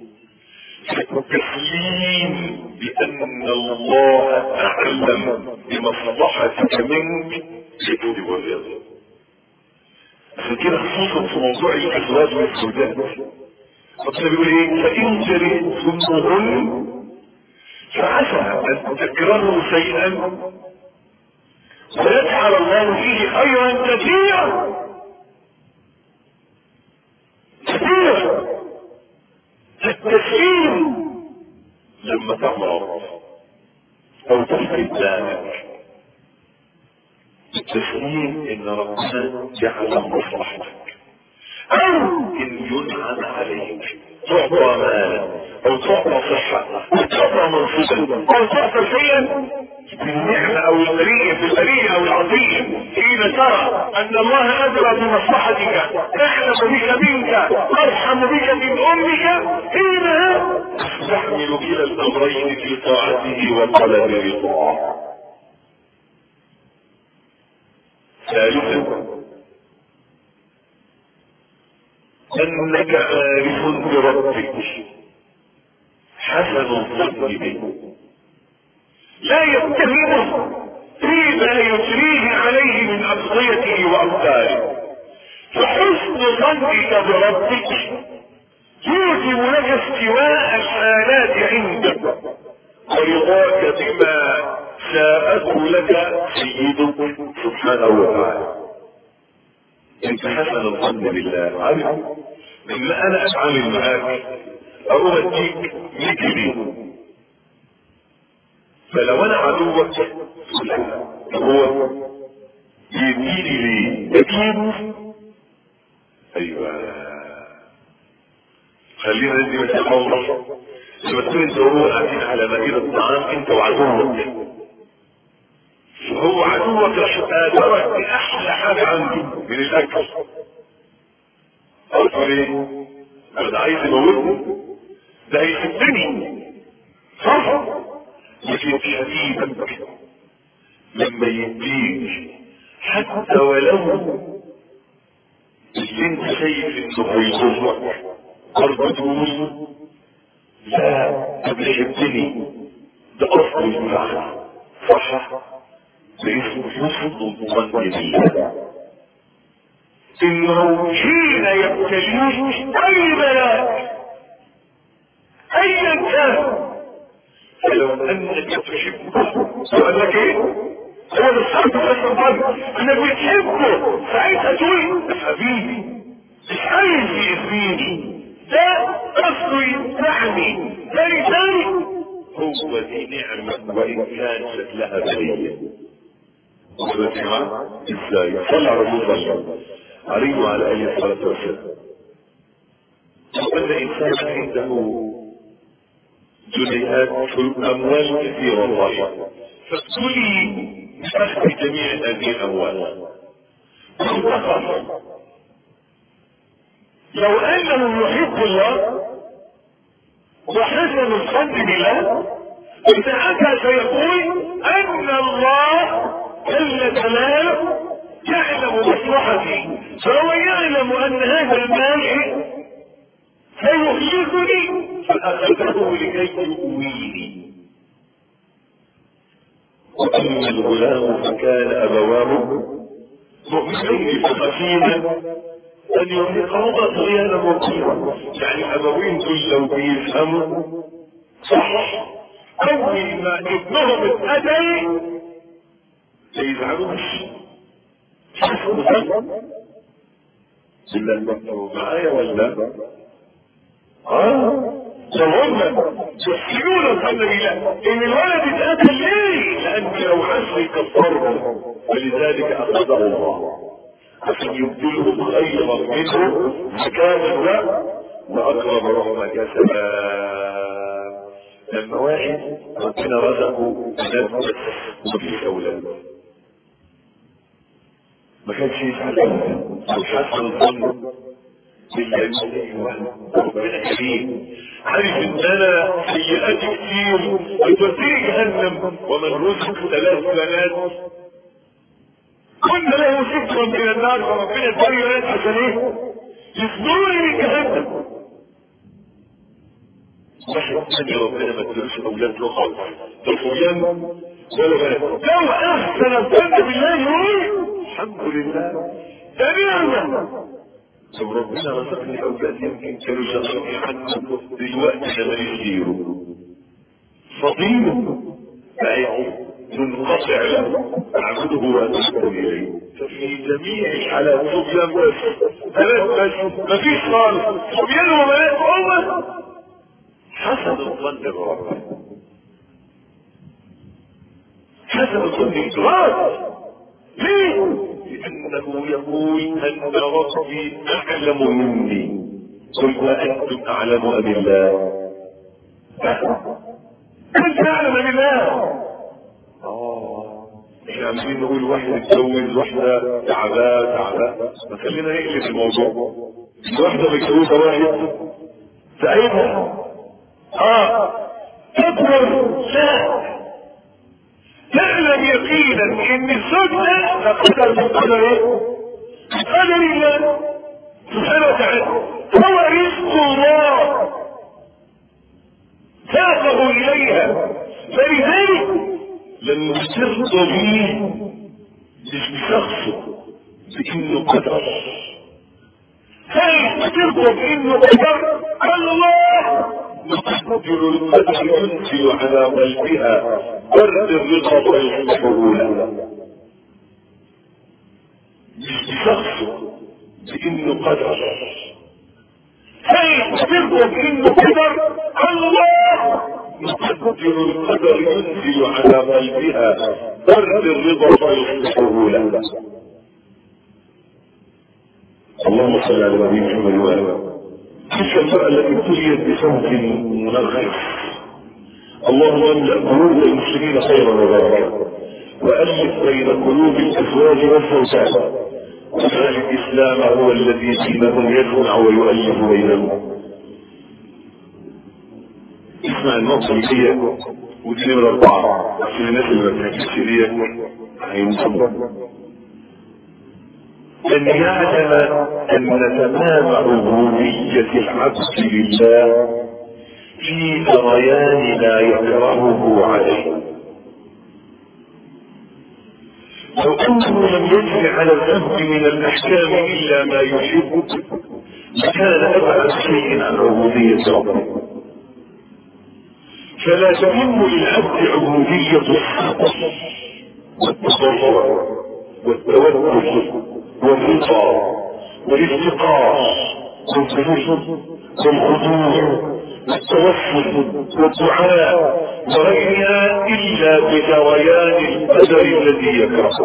التسليم بان الله اعلم بمصلحتك منك يكتب الرضا. عشان كده خصوصا في موضوع الازواج والزوجات ربنا بيقول ايه؟ فان كرهتموهن فعسى ان تكرهوا شيئا ويجعل الله فيه خيرا كثيرا كثيرا. التسليم لما تمرض او تفقد بالك، التسليم ان ربنا يعلم مصلحتك، او ان ينعم عليك تعطى مالا او تعطى صحة او تعطى منصبا او تعطى شيئا بالنعمة او البرية او العظيم. حين ترى ان الله ادرى بمصلحتك، اعلم بك منك، ارحم بك من امك، حينها تحمل كلا الامرين في طاعته وطلب رضاه. ثالثا انك عارف بربك حسن الظن به، لا يتهمه فيما يجريه عليه من أبغيته وأفكاره. فحسن ظنك بربك يوجب لك استواء الحالات عندك ورضاك بما شاءته لك سيدك سبحانه وتعالى. انت حسن الظن بالله، عارف لما انا اتعامل معاك او اديك مثلي، فلو انا عدوك هو يديني ليه؟ اكيد ايوه. خلينا ندي مثال اوضح. لما تكون انت وهو قاعدين على مائدة الطعام انت وعدوك، فهو عدوك راح ترك باحلى حاجه عنده من الاكل، قلت ليه؟ انا عايز اموتني، ده هيسبني صح. لكن حبيبك لما يديك حتى ولو اللي انت شايف انه هيضرك برضه تقول لا ده بيحبني، ده اصل المعنى صح. ده اسمه حسن الظن بالله، انه حين يبتليك اي بلاء ايا كان، فلو انك تحبه سؤال لك ايه؟ هو الصحب حسن الظن انك بتحبه، ساعتها تقول يا حبيبي مش عايز يأذيني، ده اصله يدفعني، ده لساني هو دي نعمة وان كان شكلها بلية. ازاي؟ صلى على رسول الله عليه وعلى اله الصلاة والسلام. وان انسان عنده جنيهات اموال كثيرة والله، فابتلي بأخذ جميع هذه الاموال، لو انه يحب الله وحسن الظن بالله ساعتها سيقول ان الله جل جلاله يعلم مصلحتي، فهو يعلم ان هذا المال سيهلكني فاخذه لكي يؤويني. واما الغلام فكان ابواه مؤمنين فخشينا ان يرهقهما طغيانا وكفرا. يعني ابوين دول لو بيفهموا صح اول ما ابنهم اتقتل ما يزعلوش، معايا ولا لو هم يحسنون الظن بالله ان الولد اتقتل ليه؟ لان لو حس يكفرهم، ولذلك اخذه الله عشان يبدلهم خيرا منه زكاة واقرب رحمة. يا سلام لما واحد ربنا رزقه ناس ومفيش اولاد، ما كانش يسأل او حسن الظن ربنا كريم، عارف ان انا سيئاتي كتير وتوديني جهنم، ومن رزق 3 بنات كنا له سترا من النار، فربنا اداني بنات عشان ايه؟ يصدروني من جهنم. واحد ثاني ربنا ما ادالوش اولاد له خالص، لا صبيان ولا بنات، لو احسن الظن بالله يقول الحمد لله ده نعمه. لو ربنا رزقني اولاد يمكن كانوا شغالين عنه دلوقتي انا ماليش غيره، فضيله بقى منقطع له اعبده واتوب اليه. ففي جميع الحالات صبيان بس بنات بس مفيش خالص، صبيان وبنات هم حسب الظن بربنا، حسب الظن ادراك. ليه؟ لأنه يقول أن ربي أعلم مني، قل وأنتم أعلم أم الله؟ أنت أعلم أم الله؟ احنا عمالين نقول واحد اتجوز واحدة تعبان، ما خلينا نقلب الموضوع. الواحدة متجوزة واحد سعيدها تكبر، لا تعلم يقينا ان الزوج ده قدر من قدر ايه؟ قدر الله سبحانه وتعالى، هو رزق الله ساقه اليها، فلذلك لما ترضى به مش بشخصه بانه قدر، فايش ترضى بانه قدر الله مقدر القدر ينزل على قلبها برد الرضا ويصبحه له، مش بشخصه بانه قدر، فايش ترضى بانه قدر الله مقدر القدر ينزل على قلبها برد الرضا ويصبحه له. اللهم صل على نبينا محمد وآله. تلك المرأة التي ابتليت بصوت منغص، اللهم املأ قلوب المسلمين خيرا وبركة، وألف بين قلوب الأزواج والزوجات، واجعل الإسلام هو الذي دينهم يجمع ويؤلف بينهم. اسمع النقطة اللي هي ودي نمرة 4 عشان الناس اللي ما بتحكيش دي هينصبوا أن يعلم أن تمام عبودية العبد لله في جريان لا يكرهه عليه. لو أنه لم يجري على الذنب من الأحكام إلا ما يحب لكان أبعد شيء عن عبودية ربه. فلا تهم للعبد عبودية الصبر والتضرع والتوكل والرضا والافتقار والخشوع والخضوع والتوسل والدعاء وغيرها الا بجريان القدر الذي يكرهه.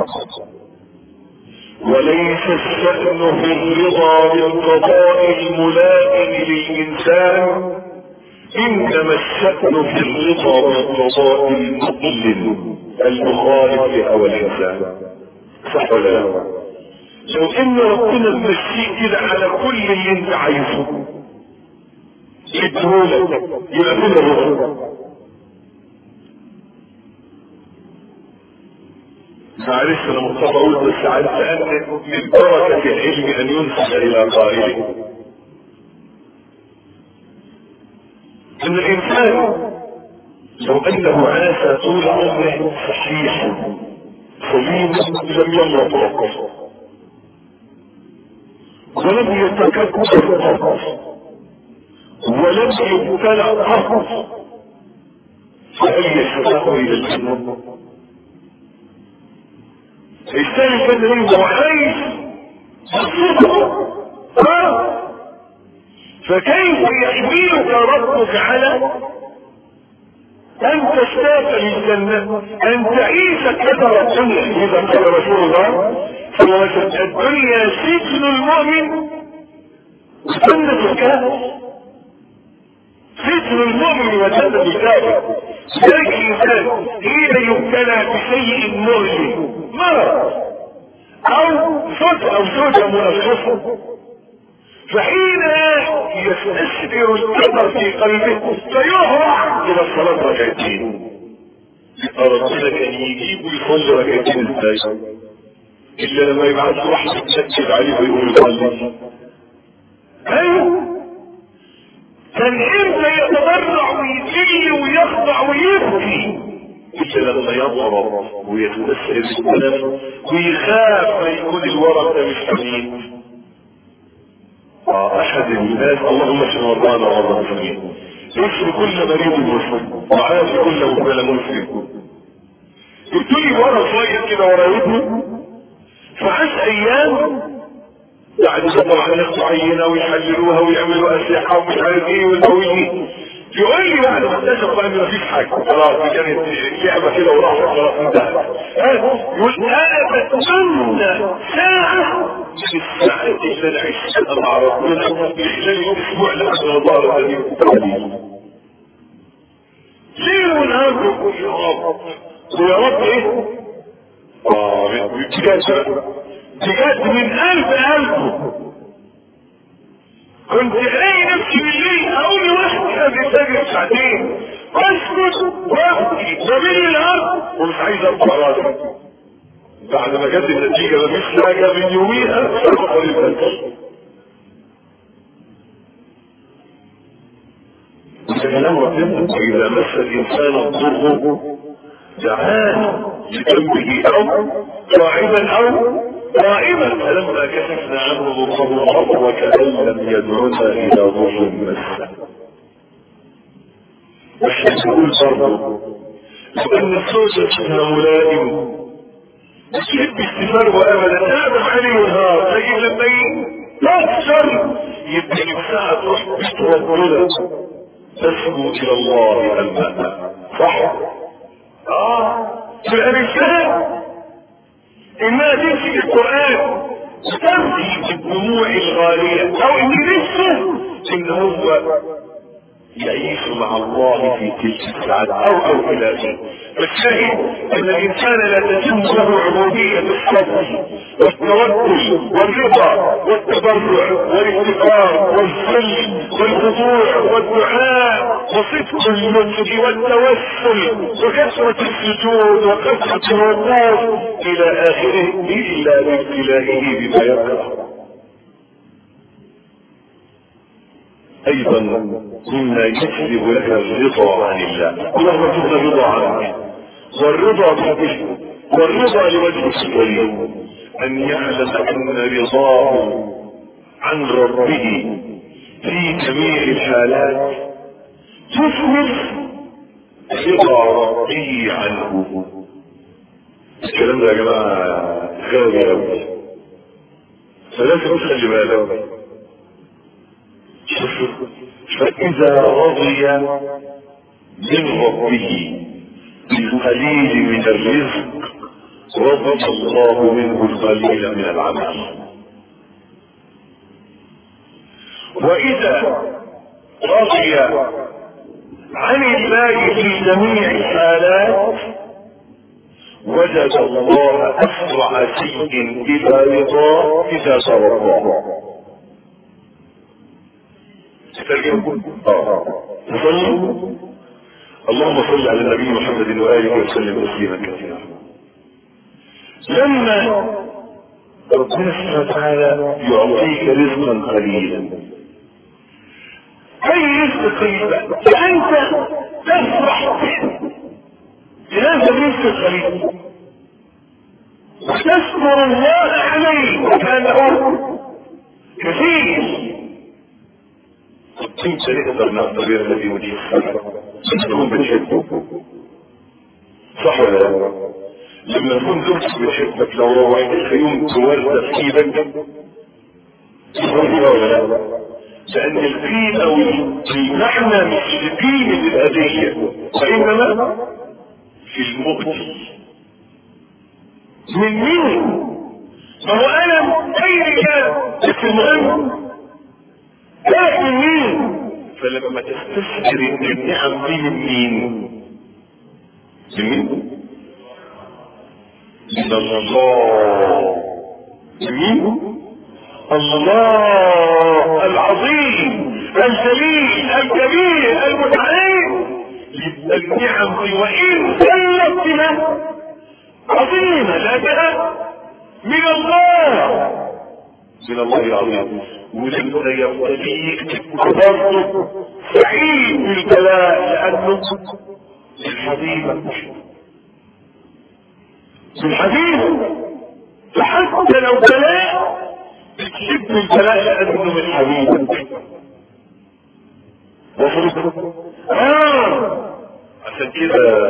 وليس الشأن في الرضا بالقضاء الملائم للإنسان، إنما الشأن في الرضا بالقضاء المضلل المخالف لهوى الإنسان. صح ولا لا؟ لو ان ربنا مشيك كده على كل اللي انت عايزه يدهولك يبقى كده الرضا. معلش انا مصطفى اقول بس عايز ان من بركة العلم ان ينسب الى قائله ان الانسان لو انه عاش طول عمره صحيحا سليما لم يمرض ربه ولم يتكبر قط ولم يبتلع قط، فهل يشتاق الى الجنة؟ الثاني الجنة منه وعايش فكيف يحملك ربك على ان تشتاق للجنة، ان تعيش كدر الدنيا؟ اذا قال رسول الله صلى الله عليه وسلم الدنيا سجن المؤمن وجنة الكافر. سجن المؤمن وجنة الكافر. ذلك الانسان حين يبتلى بشيء مؤلم، مرض او زوجة منغصة، فحين يستشعر الكبر في قلبه فيهرع الى الصلاة ركعتين. ربنا كان يجيب ويصلي ركعتين ازاي؟ الا لما يبعث واحد يتشكل عليه ويقول يصلي. ايوه كان امتى يتضرع ويجي ويخضع ويبكي؟ الا لما يضرب ويستشعر الكلام ويخاف ما يكون الورق ده مش امين. احد الناس اللهم اشف مرضانا ومرضى المسلمين، يشفي كل مريض مسلم وعافي كل مبتلى مسلم. قلت لي ورا شويه كده ورا ودنه، فعاش ايام بعد طبعا ياخدوا عينه ويحللوها ويعملوا اسلحه ومش عارف ايه والقوي. يقول لي بعد ما اكتشف ان مفيش حاجه خلاص، دي كانت لعبه كده وراحت خلاص انتهت. يقول انا بتمنى ساعه من الساعات اللي انا عشتها مع ربنا خلال الاسبوع لحد ما ظهر هذه التعليم. ليل ونهار بيقول يا رب ويا رب ايه؟ بجد من قلبه كنت الاقي نفسي بالليل اقول لواحد هذه ساجد ساعتين اسكت وابكي وبين الارض ومش عايز ارفع راسي. بعد ما جت النتيجه مفيش حاجه من يوميها فرق للفجر. كلام ربنا واذا مس الانسان الضر دعاه لجنبه او قاعدا او قائما فلما كشفنا عنه ضره وكأن لم يدعنا الى ضر مسه. مش نقول برضه لان الزوجة اسمها ملائم تحب استفاره ابدا تقدم عليه ونهار، لكن لما يكسر يبقى نفسها تروح بيت ربنا تسجو الى الله امامها. صح؟ تبقى نفسها انها تمسك القرآن وتمشي بالدموع الغالية، او ان نفسه ان هو يعيش مع الله في تلك الساعات او الى اخره. فالشاهد ان الانسان لا تتم له عبودية الصبر والتوكل والرضا والتضرع والافتقار والذل والخضوع والدعاء وصدق النطق والتوسل وكثرة السجود وكثرة الوقوف الى اخره الا بابتلائه بما يكره. ايضا مما يجلب لك الرضا عن الله، اللهم ارزقنا الرضا عنك والرضا به والرضا لوجهك الكريم، ان يعلم ان رضاه عن ربه في جميع الحالات تثبت رضا ربه عنه. الكلام ده يا جماعه غالي قوي، فلازم تخلي بالك. فإذا رضي من ربه بالقليل من الرزق رضي الله منه القليل من العمل. وإذا رضي عن الله في جميع الحالات وجد الله أسرع شيء إلى رضاه إذا ترضاه. اللهم صل على النبي محمد وآله وسلم تسليما كثيرا. لما ربنا سبحانه وتعالى يعطيك رزقا قليلا، اي رزق قليل فانت تفرح بهذا الرزق القليل وتشكر الله عليه وكانه كثير. انت نقدر نعتبر الذي وديه السنة تكون بتحبه، صح ولا لا؟ لما تكون زوجتك بتحبك لو روحت اليوم بوردة في ايدك تفرقها ولا لا؟ لان القيمة والمعنى مش في قيمة الهدية وانما في المؤتي. من مين؟ ما هو انا اي كان بس المهم لا من مين. فلما تستشعر ان النعم دي من مين؟ من مين؟ من الله. من مين؟ الله العظيم الجليل الكبير المتعال. يبقى النعم دي وان كانت بها عظيمه لكنها من الله، من الله العظيم. ولما يبتليك تبقى برضه سعيد بالبلاء لانه الحبيب الحبيب. فحتى لو بلاء بتحب البلاء لانه من حبيبك. عشان كده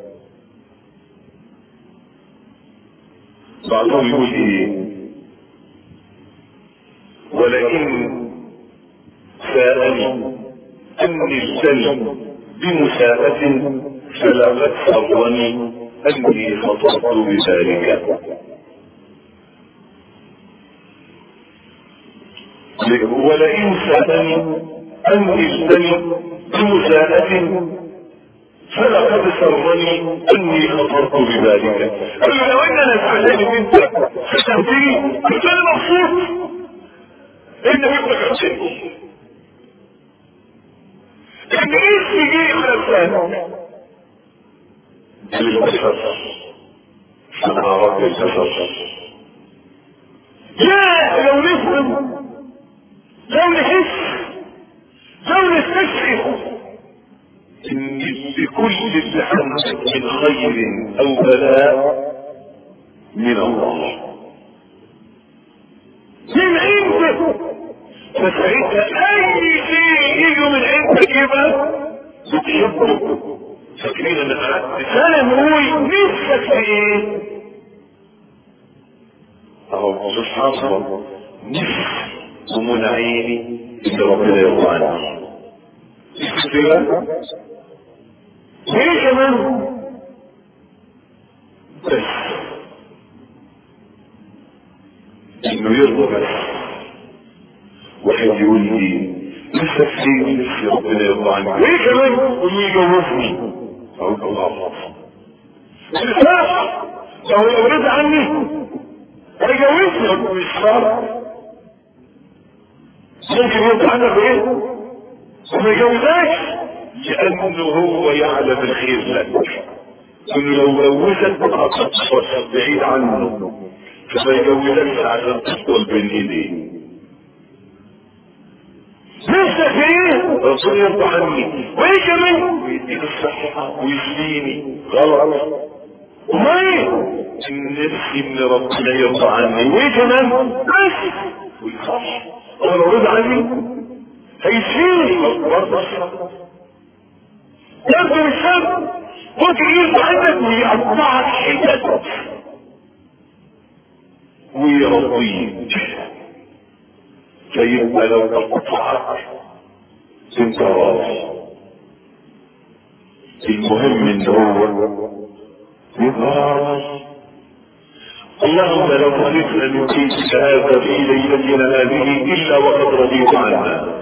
بعضهم يقول ايه؟ ولئن ساءني اني التزم بمساءة فلقد سرني اني خطرت بذلك. ولئن ساءني اني التزم بمساءة فلقد سرني اني خطرت بذلك. قال له لو ان انا زعلان ان انت ختمتني كنت انا مبسوط انك انت ختمتني. ان ايش يجي على لسانك للبشر انا رب البشر. يا لو نفهم لو نحس لو نستشعر ان بكل اللي عندك من خير او بلاء من الله من عندك، فساعتها اي شيء يجي من عندك يبقى بتحبه. فاكرين انا قعدت سنه نقول نفسك في ايه؟ اهو سبحان الله نفس ومن عيني ان ربنا يرضى عني. ليه كمان؟ بس انه يرضى بس. واحد يقول لي نفسك فيه نفسي ربنا يرضى عني. ليه كمان؟ انه يجوزني. اقول الله الفاح لو يرضى عني هيجوزني. مش شرط ممكن يرضى عنك بايه وما يجوزكش لانه هو يعلم الخير لك. انه لو جوزك هتقصد بعيد عنه فما يجوزكش عشان تدخل بين ايديه. نفسك ايه؟ ربنا يرضى عني وايه كمان؟ ويديك الصحة ويشفيني. غلط. وما ايه؟ نفسي ان ربنا يرضى عني وايه كمان؟ بس ويخاف. هو لو رضى عني هيشفيني. برضه يرضى بالشر ممكن يرضى عنك ويقطعك حتت ويرضيك. فيبقى لو قطعك انت راضي. المهم ان هو يبقى اللهم لو خلقنا من كيسك هذا في ليلتنا هذه الا وقد رضيت عنا.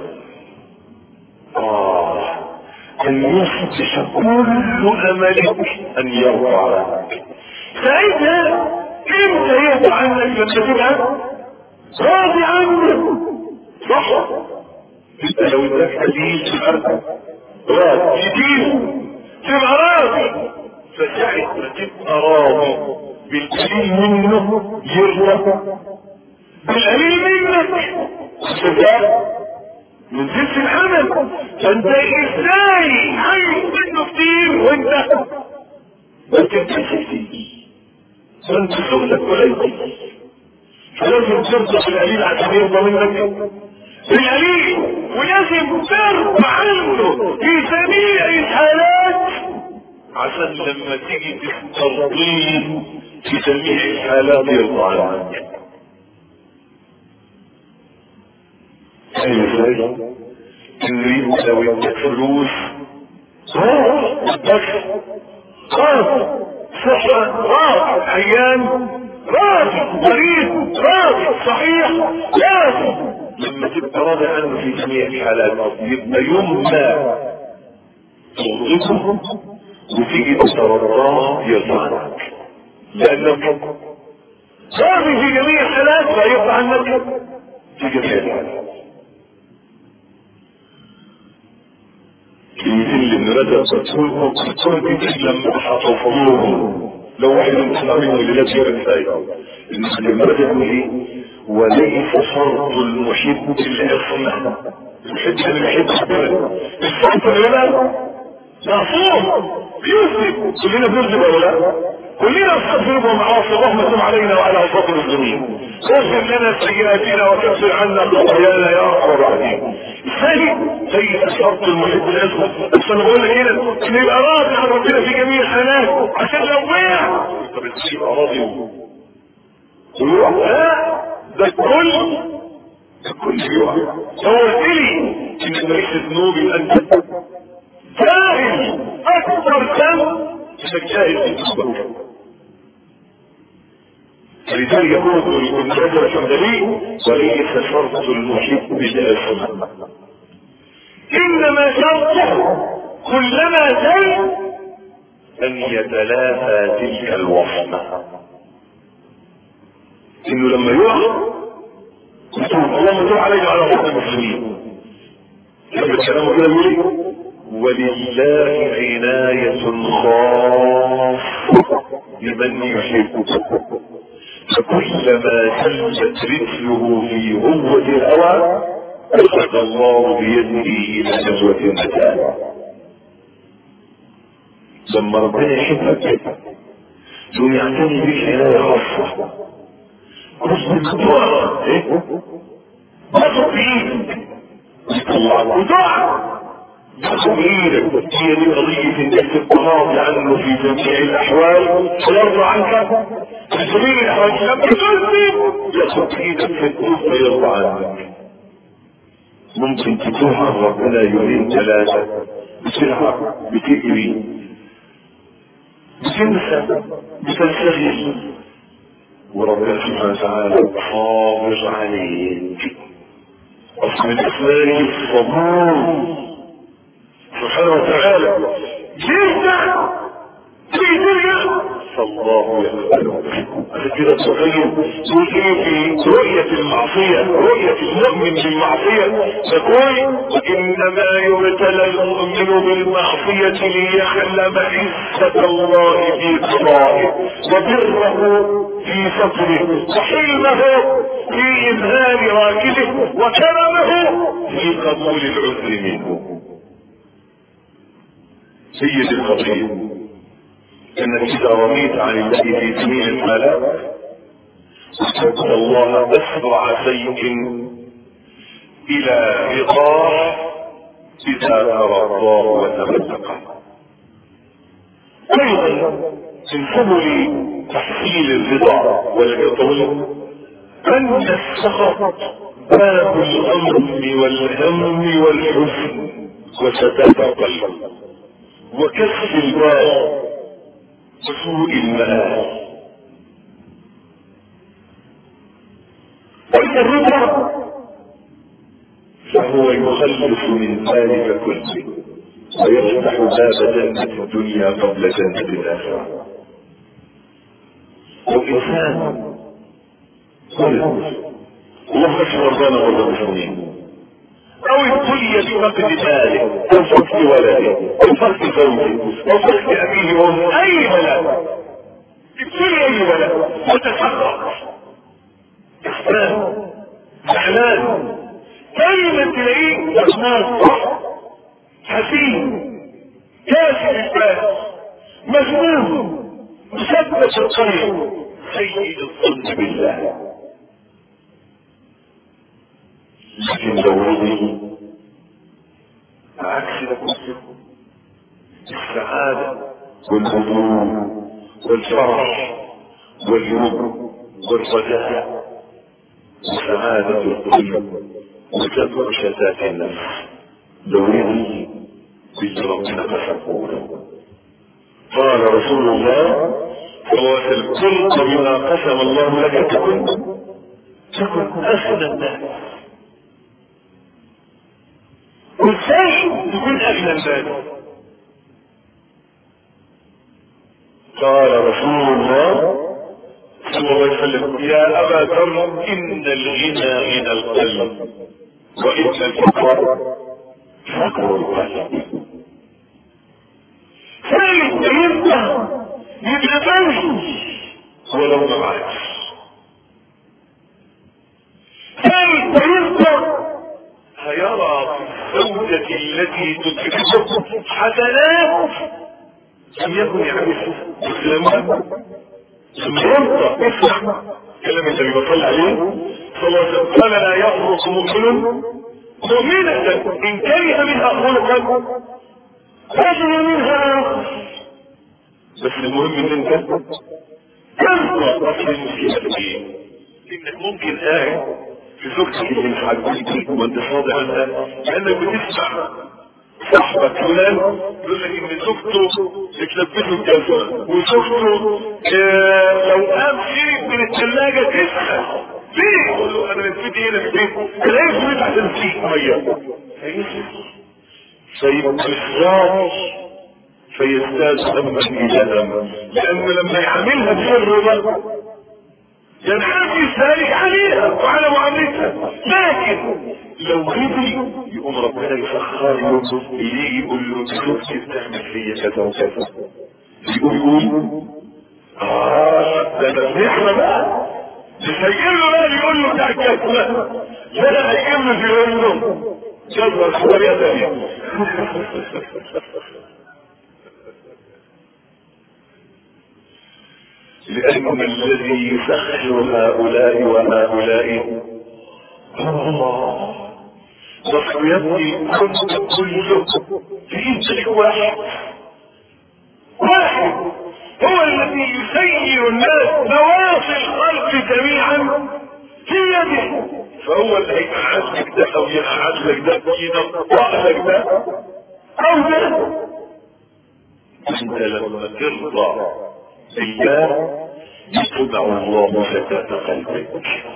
ان يصبح كل املك ان يرضى عنك. ساعتها امتى يرضى عنك؟ لما تبقى راضي عنك. صح؟ انت لو اداك حديث في الارض راضي جديد تبقى راضي. فساعة ما تبقى راضي بالقليل منه يرضى بالقليل منك. صدق من جنس العمل. فانت ازاي عايز منه كتير وانت ما تبقاش كتير؟ فانت شغلك قليل. فلازم ترضى بالقليل عشان يرضى منك بالقليل. ولازم ترضى عنه في جميع الحالات عشان لما تيجي ترضيه في جميع الحالات يرضى عنك. ازاي؟ تريد لو ادك فلوس ادك صحة راضي، عيان راضي، مريض راضي، صحيح راضي. لما تبقى راضي عنه في جميع الحالات يبقى يوم ما تغضبه وتيجي تترضاه يرضى عنك، لانك راضي في جميع الحالات فيرضى عنك في جميع الحالات. يذل من رجل تكون لما حطفوهم لو واحد المسلمين اللي لابس كفايه المسلم رجل ايه؟ وليس شرط المحب العصمه. المحب من الحب الشرط ولا معصوم يذنب، كلنا بنذنب ولا لا؟ كلنا نستغفر ومعاصي، اللهم تب علينا وعلى عصاة المسلمين، اغفر لنا سيئاتنا وكفر عنا خطايانا يا ارحم الراحمين. زي شرط المحب الاسود. بس انا بقول لك هنا ان يبقى راضي عن ربنا في جميع الحالات، عشان لو وقع طب يبقى راضي ويقع. لا ده الكل يقع. هو قلت لي ان ماليش ذنوب يبقى انت جاهل اكثر ذنب انك جاهل في الذنوب. فلذلك يقول ابن رجب الحمدلي وليس شرط المحب بالاسم، انما شرطه كلما زاد ان يتلافى تلك الوصمه. انه لما يقع اللهم تب علينا وعلى عصاة المسلمين. لما الكلام كده يقول ولله عناية خاصة لمن يحب، فكلما سلت رجله في هوة الهوى أخذ الله بيده إلى نجوة المكان. لما ربنا يحبك ثم يعتني بك عناية خاصة، كل الدعاء بطل بإيدك ويطلعك ودعاء بطل بإيدك. هي دي قضية انك تبقى راضي عنه في جميع الأحوال ويرضى عنك في جميع الأحوال. لما تذنب ياخد بإيدك في الدنيا فيرضى عنك. ممكن تتوه عن ربنا يومين ثلاثة بسرعة بتجري بتنسى بتنشغل، وربنا سبحانه وتعالى صابر عليك. أصل من أسمائه الصبور سبحانه وتعالى. جيدا في دنيا فالله يقبلك. عشان كده تخيل تقول ايه في رؤية المعصية، رؤية المؤمن بالمعصية تقول انما يبتلى المؤمن بالمعصية ليعلم عزة الله في قضائه وبره في سطره وحلمه في إظهار راكبه وكرمه في قبول العذر منه. سيد القضية انك اذا رضيت عن الله في جميع الحالات وتقول الله اسرع شيء الى رضاه اذا ترضاه وتمسكه. ايضا من سبل تحصيل الرضا والعطل ان السخط باب الغم والهم والحزن وشتات القلب وكسر الباب وسوء المآل. وإن الرضا فهو يخلص من ذلك كله ويفتح باب جنة الدنيا قبل جنة الآخرة. والإنسان خلق الله اشف مرضانا ومرضى المسلمين، او ابتلي بفقد ماله او فقد ولده او فقد زوجه او فقد ابيه وامه، اي بلاء ابتلي اي بلاء وتسخط احسان زعلان دايما تلاقيه مخنوق حزين كاسر البال مذموم مثبت القلب سيد الظن بالله. لكن لو رضي عكس ده كله السعادة والهدوء والفرح واليوم والرجاء وسعادة القلب وكثر شتات النفس. دوري في ربنا قسمه. قال رسول الله صلى الله عليه وسلم قل بما قسم الله لك تكن أغنى الناس. وازاي تكون أغنى الناس؟ قال رسول الله صلى الله عليه وسلم يا أبا ذر إن الغنى غنى القلب وإن الفقر فقر القلب. ثالث يبقى يتفوز ولو ما معكش. ثالث يبقى هيرى في الزوجة التي تدركه حسنات لم يكن يعرفها. لما يرضى اسمع كلام النبي صلى الله عليه وسلم قال لا يخلق مؤمن مؤمنة إن كره منها خلقا رجل منها. بس المهم ان انت ترضى. اصل المشكلة ايه؟ انك ممكن قاعد في زوجتك اللي مش عاجبك وانت صادق عنها لانك بتسمع صاحبك فلان يقول لك ان زوجته بتلبسه الجزمة وزوجته لو قام شيء من الثلاجة تسخن. ليه؟ يقول له انا نسيت هنا في البيت تلاقيه سمعت عشان فيك ميه فيبقى مصراف فيزداد أما إلى أما. لأن لما يعملها بسر بقى ينعم يستهلك عليها وعلى معاملتها. لكن لو غضي يقوم ربنا يسخر له يجي يقول له زوجتي بتعمل فيا كذا وكذا. يقول ده انا بنحمى بقى مش هيجيب له بقى يقول له بتاع كذا. لا هيجيب له يقول له جزر الخبرية تانية. لأن الذي يسخر هؤلاء وهؤلاء هو الله. وصل يبني كنت كله في إنسان واحد هو الذي يسير الناس نواصي الخلق جميعا في يده. فهو اللي هيقعد لك ده او يقعد لك ده ينطق لك ده او ده. انت لما ترضى بالله يطبع الله شتات قلبك.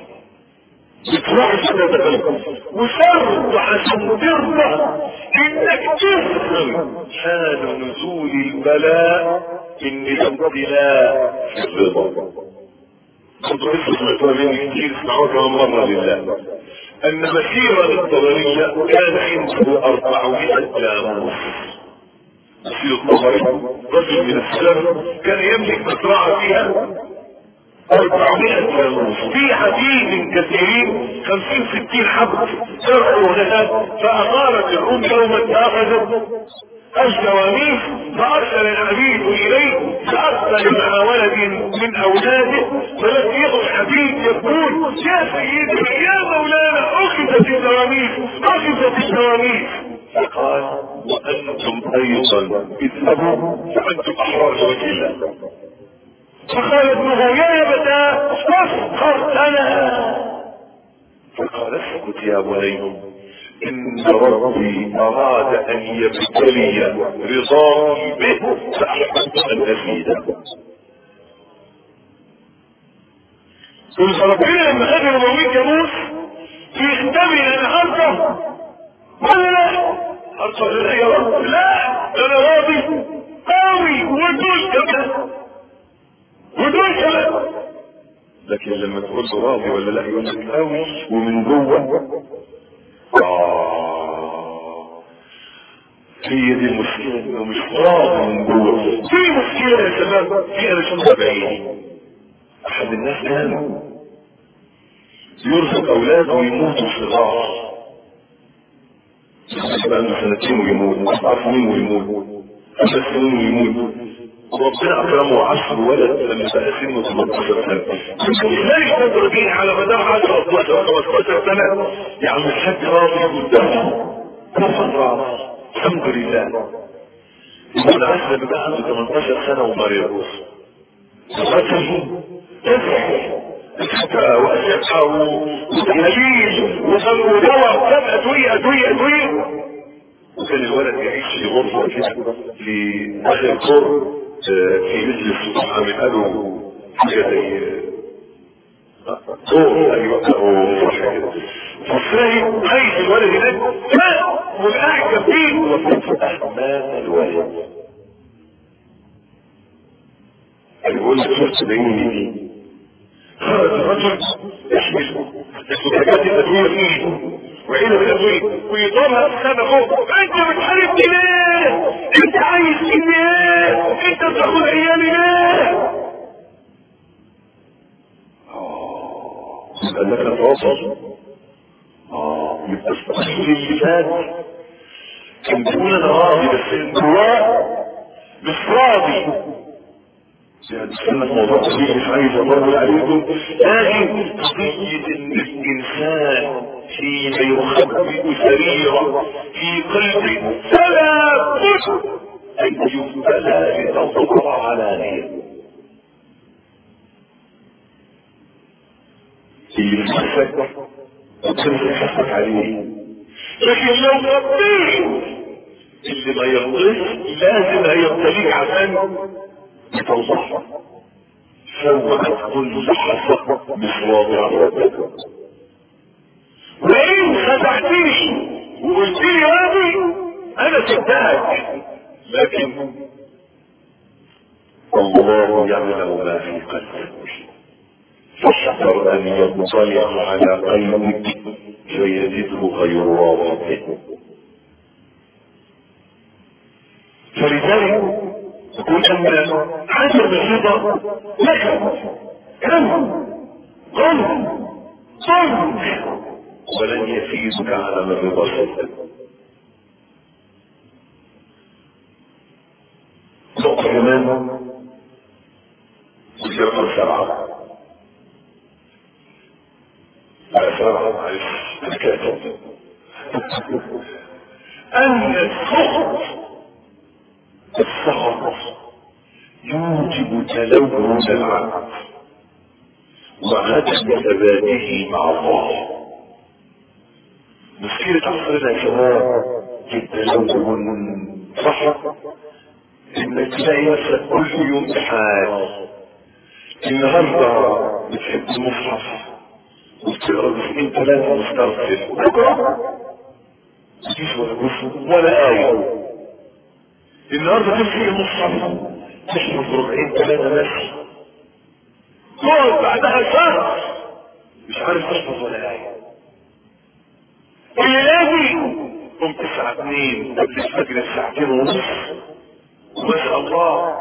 يطبع شتات قلبك وشرط عشان ترضى انك تفهم حال نزول البلاء ان الابتلاء في الرضا. كنت قصة مطلبين كتير اسمعوها مرة لله ان مسيرة الطبرية كان عنده 400 ناموس. مسير الطبري رجل من السلف كان يملك مزرعة فيها 400 ناموس في عديد كثيرين 50-60 حب زرعوا لها. فأغارت الروم يوما اخذت الجواميس فارسل العبيد اليه فارسل مع ولد من اولاده فلقيه العبيد يقول يا سيدي يا مولانا اخذت الجواميس. فقال وانتم ايضا اذهبوا فانتم احرار وجه الله. فقال ابنه يا ابتاه اسخرتنا. فقال اسكت يا بني إن ربي أراد أن يبتلي رضاي به فأحببت أن أزيده. قلت ربنا لما خد 400 جاموس يختبر أنا أرضى ولا لا؟ أرضى لا يا رب لا أنا راضي قوي ودول كمان. لكن لما تقول راضي ولا لا يقول لك قوي ومن جوه هي دي المشكلة انه مش راضي من جوه. في مشكلة يا شباب في انا شو بعيد. احد الناس كان يرزق اولاده ويموتوا صغار بقى له 2 سنين ويموت 4 سنين ويموت 5 سنين ويموت. وربنا اكرمه 10 ولد لما بقى سنه 18 سنة. ازاي تدرجين على مدار 10 12 15 سنة يعني الحاج راضي قدامه راضي الحمد لله. يقول عسل بقى عنده 18 سنة ومريض وأشعة وتحاليل ودواء، كم أدوية. وكان الولد يعيش في غرفة كده في آخر دور في مثل السطوح، عامل قالوا حاجة زي دور، أيوة أو حاجة كده. فالسايب عايش الولد هناك والقاعد جنبيه وفجأة الولد. يقول لك شفت بعيني خرج الرجل يحمل السكاكات الأدوية فيه وعينه بالأدوية ويضربها السنة فوق. انت بتحاربني ليه؟ انت عايز مني ايه؟ انت بتاخد ايامي ليه؟ يبقى لك تواصل. يبقى التواصل اللي فات كان بيقول انا راضي، بس الجواه مش راضي. يعني استنى موضوع قضية مش عايز أمر عليكم، لكن قضية ان الانسان حين يخبئ سريرة في قلبه فلا بد ان يبتلى لتظهر علانية. اللي في نفسك وتنسى حسك عليه، لكن لو خبئت اللي ما يرضيش لازم هيبتليك عشان توضح فوقت كل لحظة مش واضع ربك. وإن خدعتني وقلت لي راضي أنا صدقك، لكن الله يعلم ما في قلبك، فاحذر أن يطلع على قلبك فيجده غير راضي. فلذلك يقول أن عدم الرضا لك ظلم ولن يفيدك عدم الرضا شيئا. نقطة كمان في رقم 7 معلش الكاتب أن السخط يوجب تلوث العبد وعدم ثباته مع الله. مشكلة عصرنا يا شباب التلوث صح، انك تلاقي نفسك كل يوم بحال. النهارده بتحب المصحف وبتقرا بسنين 3 مسترسل، بكره مفيش ولا جزء ولا آية. النهارده تمسك المصحف تحفظ 2-3 بس، تقعد بعدها شهر مش عارف تحفظ ولا آية. الليلة قمت الساعة 2 قبل الفجر بساعتين ونص، وما شاء الله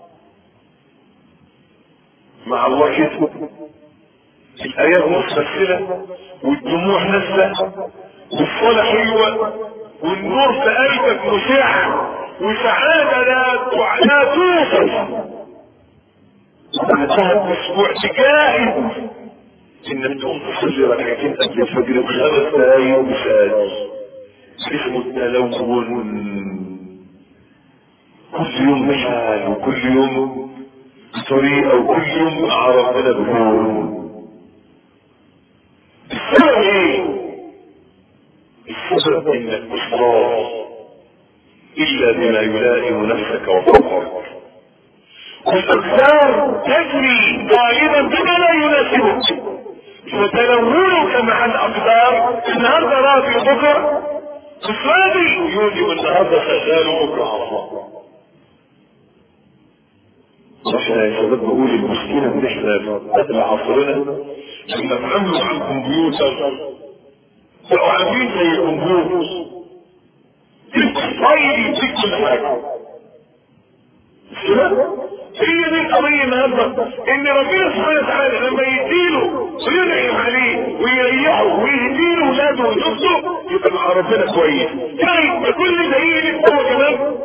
مع الله كده الآيات متمثلة والدموع نازلة والصلاة حلوة والنور في قلبك مشع وسعادة لا توصف. بعدها بأسبوع تجاهد انك تقوم تصلي ركعتين قبل الفجر ب5 دقايق وساعات. اسمه التلوث، كل يوم مشعل وكل يوم بطريقة وكل يوم مع ربنا بنور. السبب ايه؟ السبب انك مش راضي الا بما يلائم نفسك وفقرك، والاقدار تجري غالبا بما لا يناسبك، فتلونك مع الاقدار. النهارده راضي وبكره مش راضي، يوجب النهارده شغال وبكره عصا. احنا يا شباب بقول المشكله ان احنا قبل عصرنا لما اتعاملوا مع الكمبيوتر بقوا عاملين زي الكمبيوتر، الفايل يديك كل حاجه. هي دي القضيه النهارده، ان ربنا سبحانه وتعالى لما يديله وينعم عليه ويريحه ويهديله ولاده ويشوفه يبقى مع ربنا كويس. يعني كل دليل هو كمان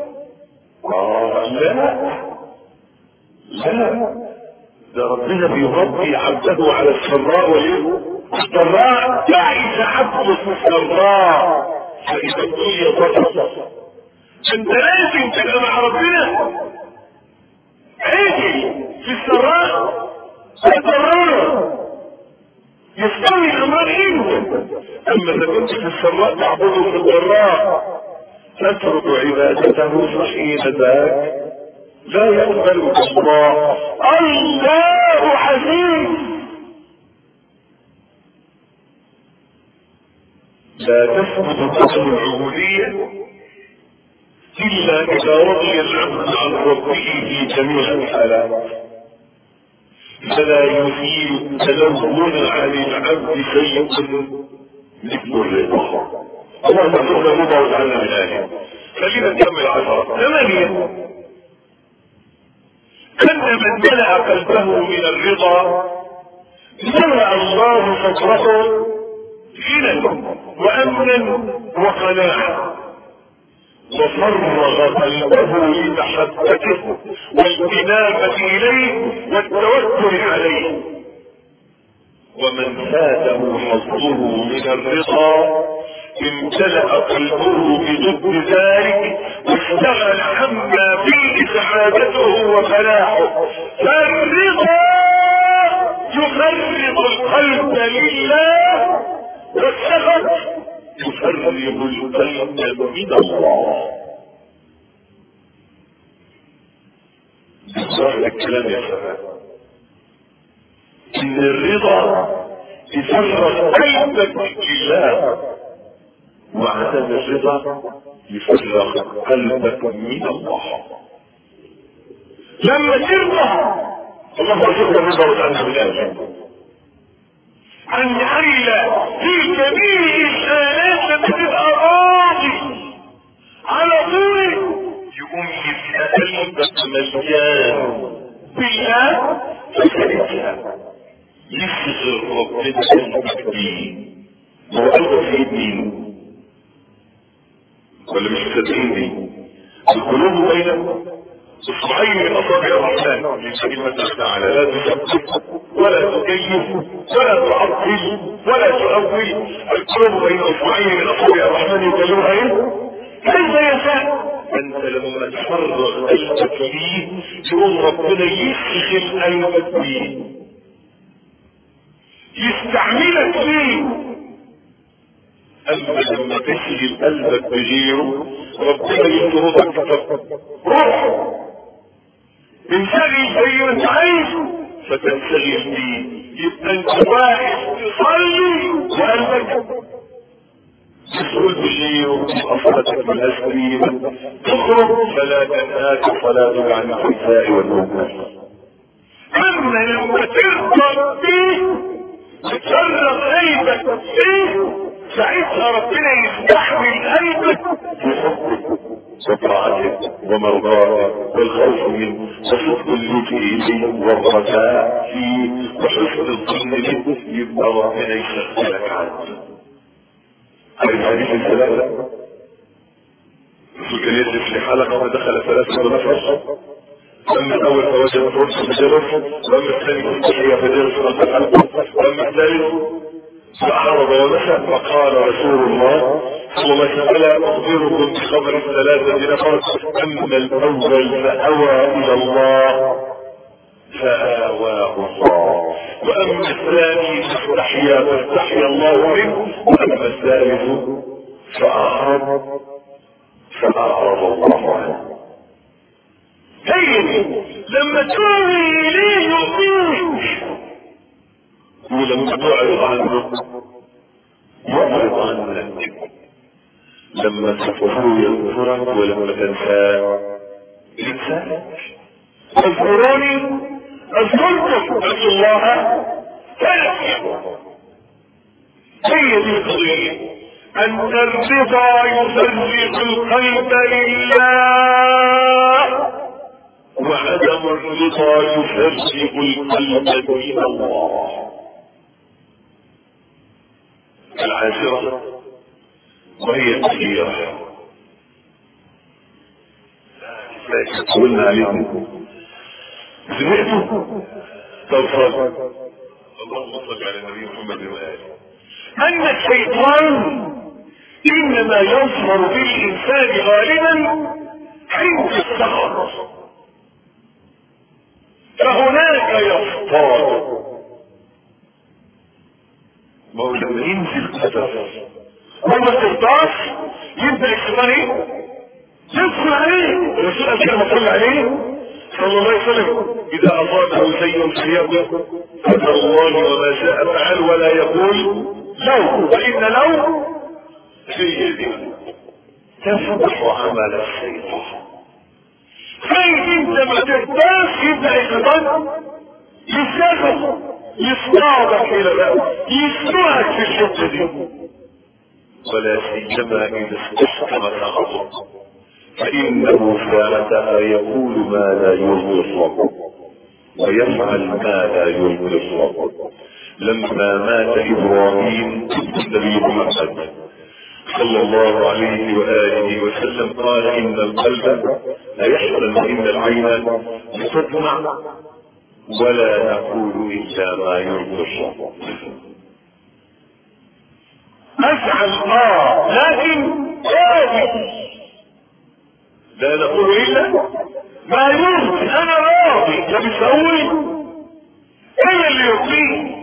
لا ده ربنا بيربي عبده على السراء والضراء. تعيش عبده في السراء فإذا الدنيا ضرت. انت لازم تبقى مع ربنا عادل في السراء الضرورة يستوي الامران انت. اما اذا كنت في السراء تعبده في الضراء تترك عبادته حين ذاك لا يقبل الله. الله عزيز لا تثبت قدم العبودية الا اذا رضي العبد عن ربه في جميع الحالات، فلا يزيل تلون عن العبد شيء مثل الرضا. اللهم ارزقنا الرضا واجعلنا من اهله. خلينا نكمل 10. 8 ان من ملأ قلبه من الرضا ملأ الله صدره غنى وامنا وقناعة، وفرغ قلبه لمحبته والانابة اليه والتوكل عليه. ومن فاته حظه من الرضا امتلأ قلبه بضد ذلك واشتغل عما فيه سعادته وفلاحه. فالرضا يفرغ القلب لله، والسخط يفرغ القلب من الله. بصراحة الكلام يا شباب ان الرضا يفرغ قلبك لله، وعدم الرضا يفرغ قلبك من الله. لما ترضى الله يرزقك الرضا واجعلنا من اهله. عن الله في جميع الحالات لما تبقى راضي على طول يقوم يبقى قلبك مليان بالله فسألتها يفصل ربنا قلبك بيه. ما هو قلبك في مين ولا مش مصدقين دي؟ القلوب بين اصبعين من اصابع الرحمن. من كلمة تعالى لا تشكك ولا تكيف ولا تعطل ولا تؤول. القلوب بين اصبعين من اصابع الرحمن يكلمها ايه؟ كيف يشاء. انت لما تفرغ قلبك ليه تقوم ربنا يسخن قلبك ليه، يستعملك ليه. اما لما تشغل قلبك بغيره ربنا يطردك روح انشغل زي ما انت عايز فتنشغل بيه. يبقى انت واقف تصلي وقلبك تشغل بغيره اصلتك بالاسليم. تخرج فلا تنهاك صلاتك عن الخفاء والمنكر. اما لما ترضى بيه وتفرغ قلبك فيه ساعتها ربنا يستحمل قلبك وطاعته ومرضاته والخوف منه وصدق اللجوء اليه والرجاء فيه وحسن الظن به. يبقى ربنا يشغلك عنه. عارف حديث الثلاثة؟ الرسول كان يجلس في حلقة ودخل 3 نفر. اما الاول فوجد فرصة فجلس، واما الثاني فاستحيا فجلس خلف الحلقة، واما الثالث فأعرض ومشى. فقال رسول الله صلى الله عليه وسلم ألا أخبركم بخبر 3 نفر؟ أما الأول فأوى إلى الله فآواه الله، وأما الثاني فاستحيا الله منه، وأما الثالث فأعرض الله عنه. هي لما توي إليه يؤمنك، ولما تعرض عنه يعرض عنك. لما تذكره يذكرك ولما تنساه ينساك. اذكروني اذكركم، اذكروا الله تذكروا. هي دي القضية، ان الرضا يفرغ القلب لله، وعدم الرضا يفرغ القلب من الله. 10 وهي الكثيرة. قلنا عليكم سمعتوا توصل. اللهم صل على النبي محمد وآله. أن الشيطان إنما يظهر بالإنسان غالبا عند السخط، فهناك تقطعه. ما هو لما ينزل قدر وما تقطعش يبدأ الشيطان ايه؟ يدخل عليه. الرسول قال كده صلى عليه صلى الله عليه وسلم: اذا اصابه شيء فليقل قدر الله وما شاء فعل ولا يقول لو، فان لو هي دي تفتح عمل الشيطان. خايف انت ما تقدرش يبدا الشيطان يشتغل يصطادك الى بقى يسمعك في الحته دي، ولا سيما اذا استحكم سخطه فانه ساعتها يقول ما لا يرضي الرب ويفعل ما لا يرضي الرب. لما مات ابراهيم النبي محمد صلى الله عليه وآله وسلم قال: إن القلب ليحزن إن العين لتدمع ولا نقول إلا ما يرضي الرب. أفعل لكن راضي، لا نقول إلا ما يرضي. أنا راضي، لا بتسوي إيه اللي يرضيه.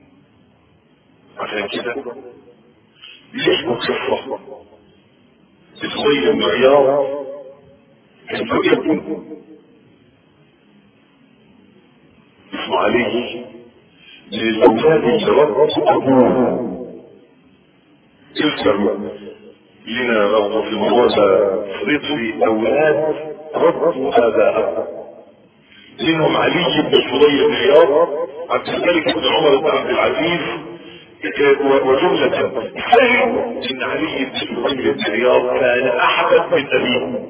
عشان كده يحكوا قصة الخويل بن عياض كان ابن اسمه علي من الأولاد اللي ربط أبوه. يذكر لنا ربط في الموضوع صريط في أولاد ربطوا آباءهم، منهم علي بن الفضيل بن عياض، عبد الملك بن عمر بن عبد العزيز، وجملة فهم ان علي بن الفضيل بن عياض كان احبب من ابيه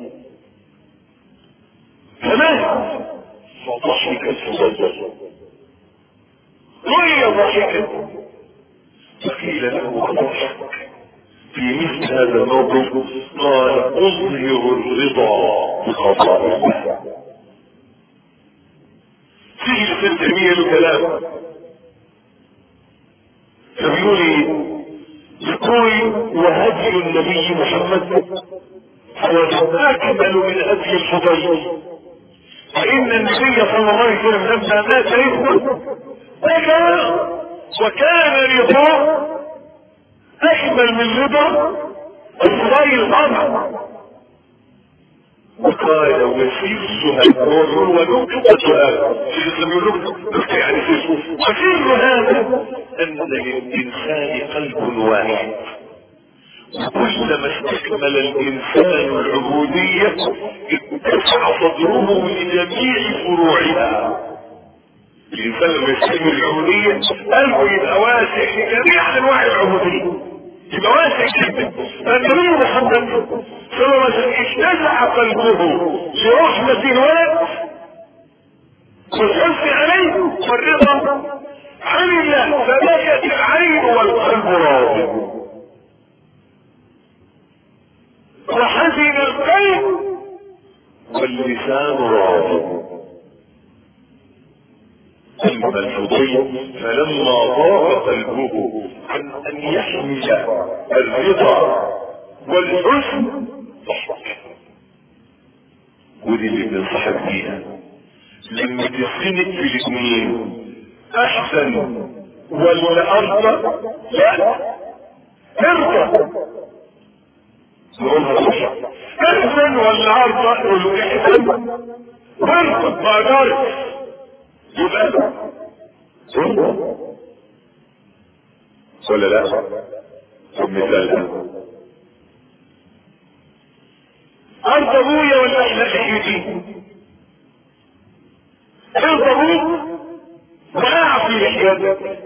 فمات فضحك الفضيل رؤيا ضحكا فقيل له اضحك في مثل هذا الموقف؟ قال: اظهر الرضا بقضاء الله. فيه لسان تيمية له كلام يقول: وهدي النبي محمد هو اكمل من هدي الفضيل، فان النبي صلى الله عليه وسلم لما مات ابنه بكى وكان رضاه اكمل من رضا الفضيل طبعا. وقال: وسرها ونكتة هذا يعني وسر هذا ان للانسان قلب واحد، وكلما استكمل الانسان العبودية اتسع صدره لجميع فروعها. الانسان لما يستكمل العبودية قلبه يبقى واسع لجميع انواع العبودية، يبقى واسع جدا. النبي محمد صلى الله عليه وسلم اتسع قلبه لرحمة الولد والحرص عليه والرضا عن الله، فبكت العين والقلب راضي، وحزن القلب واللسان راضي. أما الفضيل فلما ضاق قلبه عن أن يحمل الرضا والحزن ضحك. ودي اللي بنصحك بيها لما تسند في الاثنين، احسن ولا ارضى؟ لا، ارضى. نقولها صح، احسن ولا ارضى؟ قولوا احسن وارضى. ما قدرت يبقى ارضى ولا لا؟ طب مثال: ارضى ابويا ولا احنا لحيتي؟ ارضى ابوك واعفي لحياتك،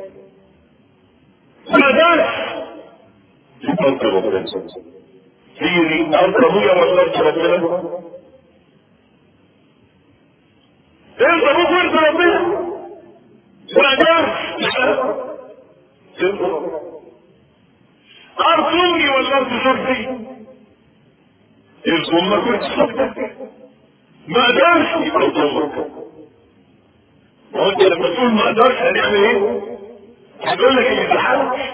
ما دارش ارضى ربنا. هي ارضى ابويا ولا ارضى ربنا؟ ارضى ابوك وارضى ربنا، ما دارش ارض امي ولا ارض زوجتي؟ امك وتصدق، ما قدرش يبقى امك. وانت لما تقول ما قدرش هنعمل ايه؟ هنقول لك اللي زعلك.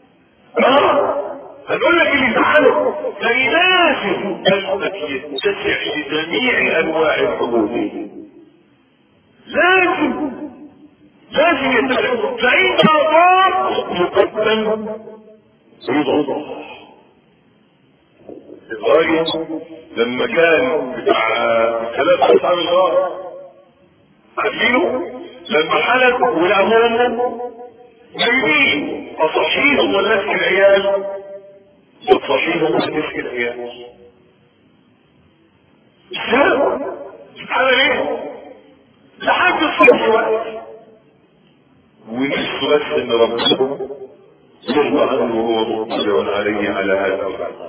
هنقول لك اللي زعلك. فلازم قلبك يتسع لجميع انواع العبودية، لازم لازم يتبع. فإن الله مقدم رضا الله. الراجل لما كان بتاع 3 أصحاب الغار عارفينه لما حلق ولقاهم جايبين اصحيهم ولا نسك العيال وتصحيهم ولا نسك العيال عمل ايه لحد الصبح وقت ونفسه بس ان ربنا يرضى عنه وهو مطلع عليه على هذا الوقت.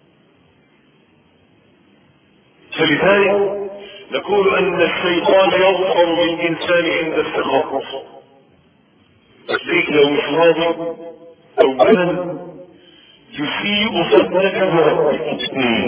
فلذلك نقول ان الشيطان يظهر بالانسان عند السخط. الشيخ لو مش راضي اولا يسيء ظنك بربك.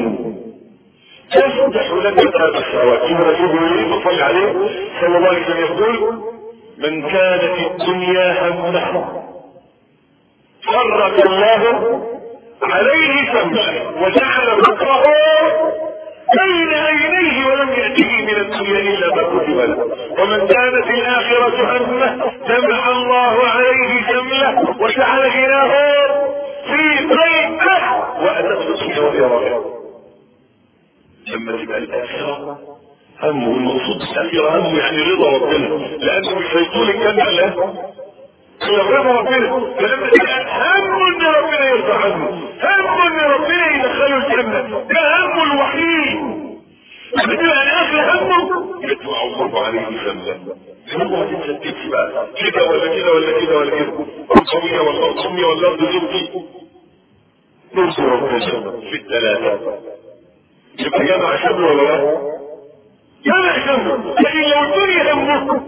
تفتح لك باب الشهوات. ثم رسوله صلى عليه صلى الله عليه وسلم يقول من كان في الدنيا همه فرق الله عليه سمعه وجعل بصره بين عينيه ولم يأته من الدنيا إلا ما كتب له. ومن كانت الآخرة همه جمع الله عليه شمله وجعل غناه في قلبه وأتته الدنيا وهي لما تبقى الآخرة همه المقصود الآخرة همه يعني رضا ربنا لأنه مش هيطول الجنة له رضا ربنا. فلما تبقى هم ان ربنا يرضى عنه هم ان ربنا يدخله الجنة ده همه الوحيد. لما تبقى الآخر همه يطلع الله عليه سمله همه ما تتسكتش بقى كده ولا كده ولا كده ولا كده القوية ولا القوية ولا الأرض زبطي نرسل ربنا في الثلاثة يبقى جمع شمل ولا لا؟ جمع شمل. لكن لو الدنيا همه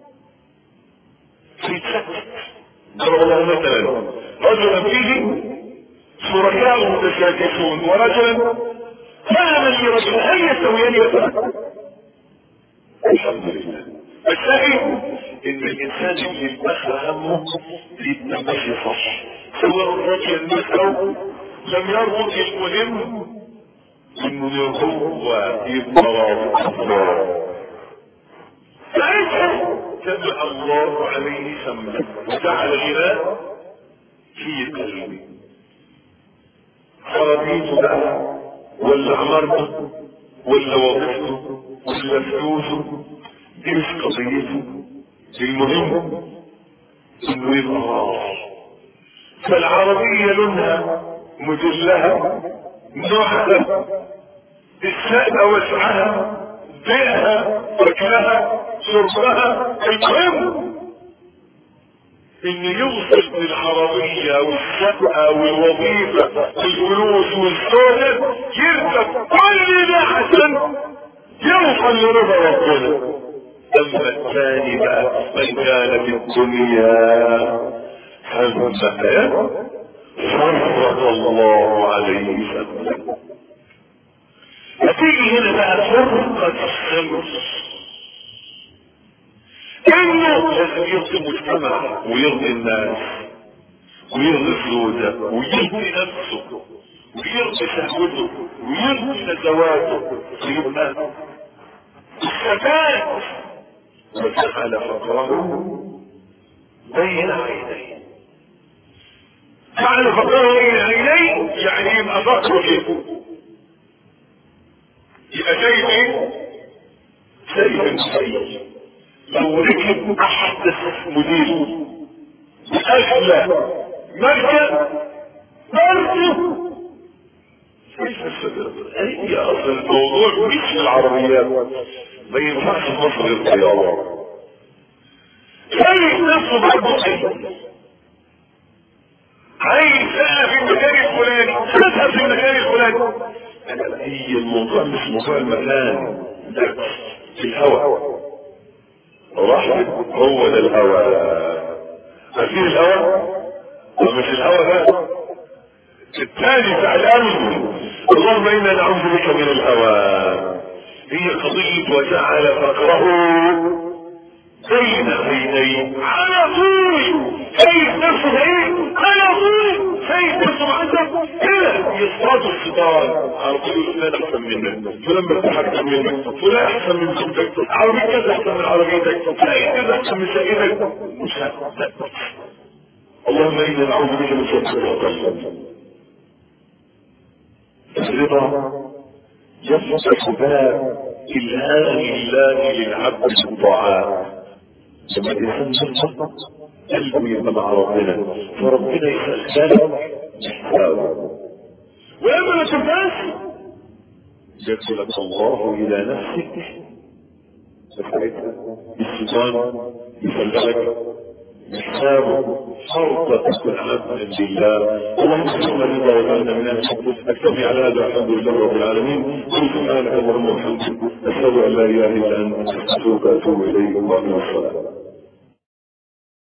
يتسكت. ضرب الله مثلا رجلا فيه شركاء متشاكسون ورجلا فهما لرجل هل يستويان مثلا؟ الحمد لله. الشاهد ان الانسان اللي الاخر همه يتمشي صح سواء الرجل نفسه لم يربط المهم انه هو يبقى الله ساعتها جمع الله عليه سمه وجعل غناه في قلبه. خرابيته بقى ولا عمارته ولا وظيفته ولا فلوسه دي مش قضيته. المهم انه يبقى راضي. فالعربية لونها موديلها نوعها الشقة وسعها بيئها اكلها شربها المهم ان يوصل بالعربية والشقة والوظيفة والفلوس والسودة يركب كل ده عشان يوصل لرضا ربنا. اما الثاني بقى من كان في الدنيا همه فرق الله عليه سمله. هتيجي هنا بقى فرقة الشمس انه لازم يرضي المجتمع ويرضي الناس ويرضي الزوجة ويرضي نفسه ويرضي شهوته ويرضي نزواته ويبقى الثبات وجعل فقره بين عينيه. جعل فقره بين عينيه يعني يبقى فقره كده يبقى شايف ايه؟ شايف المسيح. لو ركب احدث مدير اغلى مركب برضه شايف السجارة. هي اصل الموضوع مش في العربيات ما ينفعش في مصر الطيارات. شايف نفسه برضه عايز سقف في المكان الفلاني تذهب في المكان الفلاني. هي الموضوع مش موضوع المكان لا في الهواء. رحمة هو ده الهواء. عارفين الهواء ومش الهواء بقى الثاني بتاع الامن. اللهم انا نعوذ بك من الهواء. هي قضية وجعل فقره بين عينيه على طول. شايف نفسه ايه على طول. شايف نفسه معدل كده يصطادوا الشيطان على طول. فلان احسن منك، فلان مرتاح اكتر منك، فلان احسن من زوجتك، عربية كذا احسن من عربيتك، فلان كذا احسن من شقتك. مش هذا. اللهم انا نعوذ بك من شر الخلق. الرضا يفتح باب الهام الله للعبد بالطاعات. لما الانسان يصدق قلبه يبقى مع ربنا، فربنا يسخره يحتاجه. ولما ما تنفعش يدخلك الله الى نفسك، الشيطان يسلمك يحتاجه حرقة تكون عبدا لله. اللهم صل على وسلم من الحب. اكتفي على هذا، الحمد لله رب العالمين. سبحانك اللهم وبحمدك، اشهد ان لا اله الا انت، استغفرك واتوب اليك. وعليكم السلام.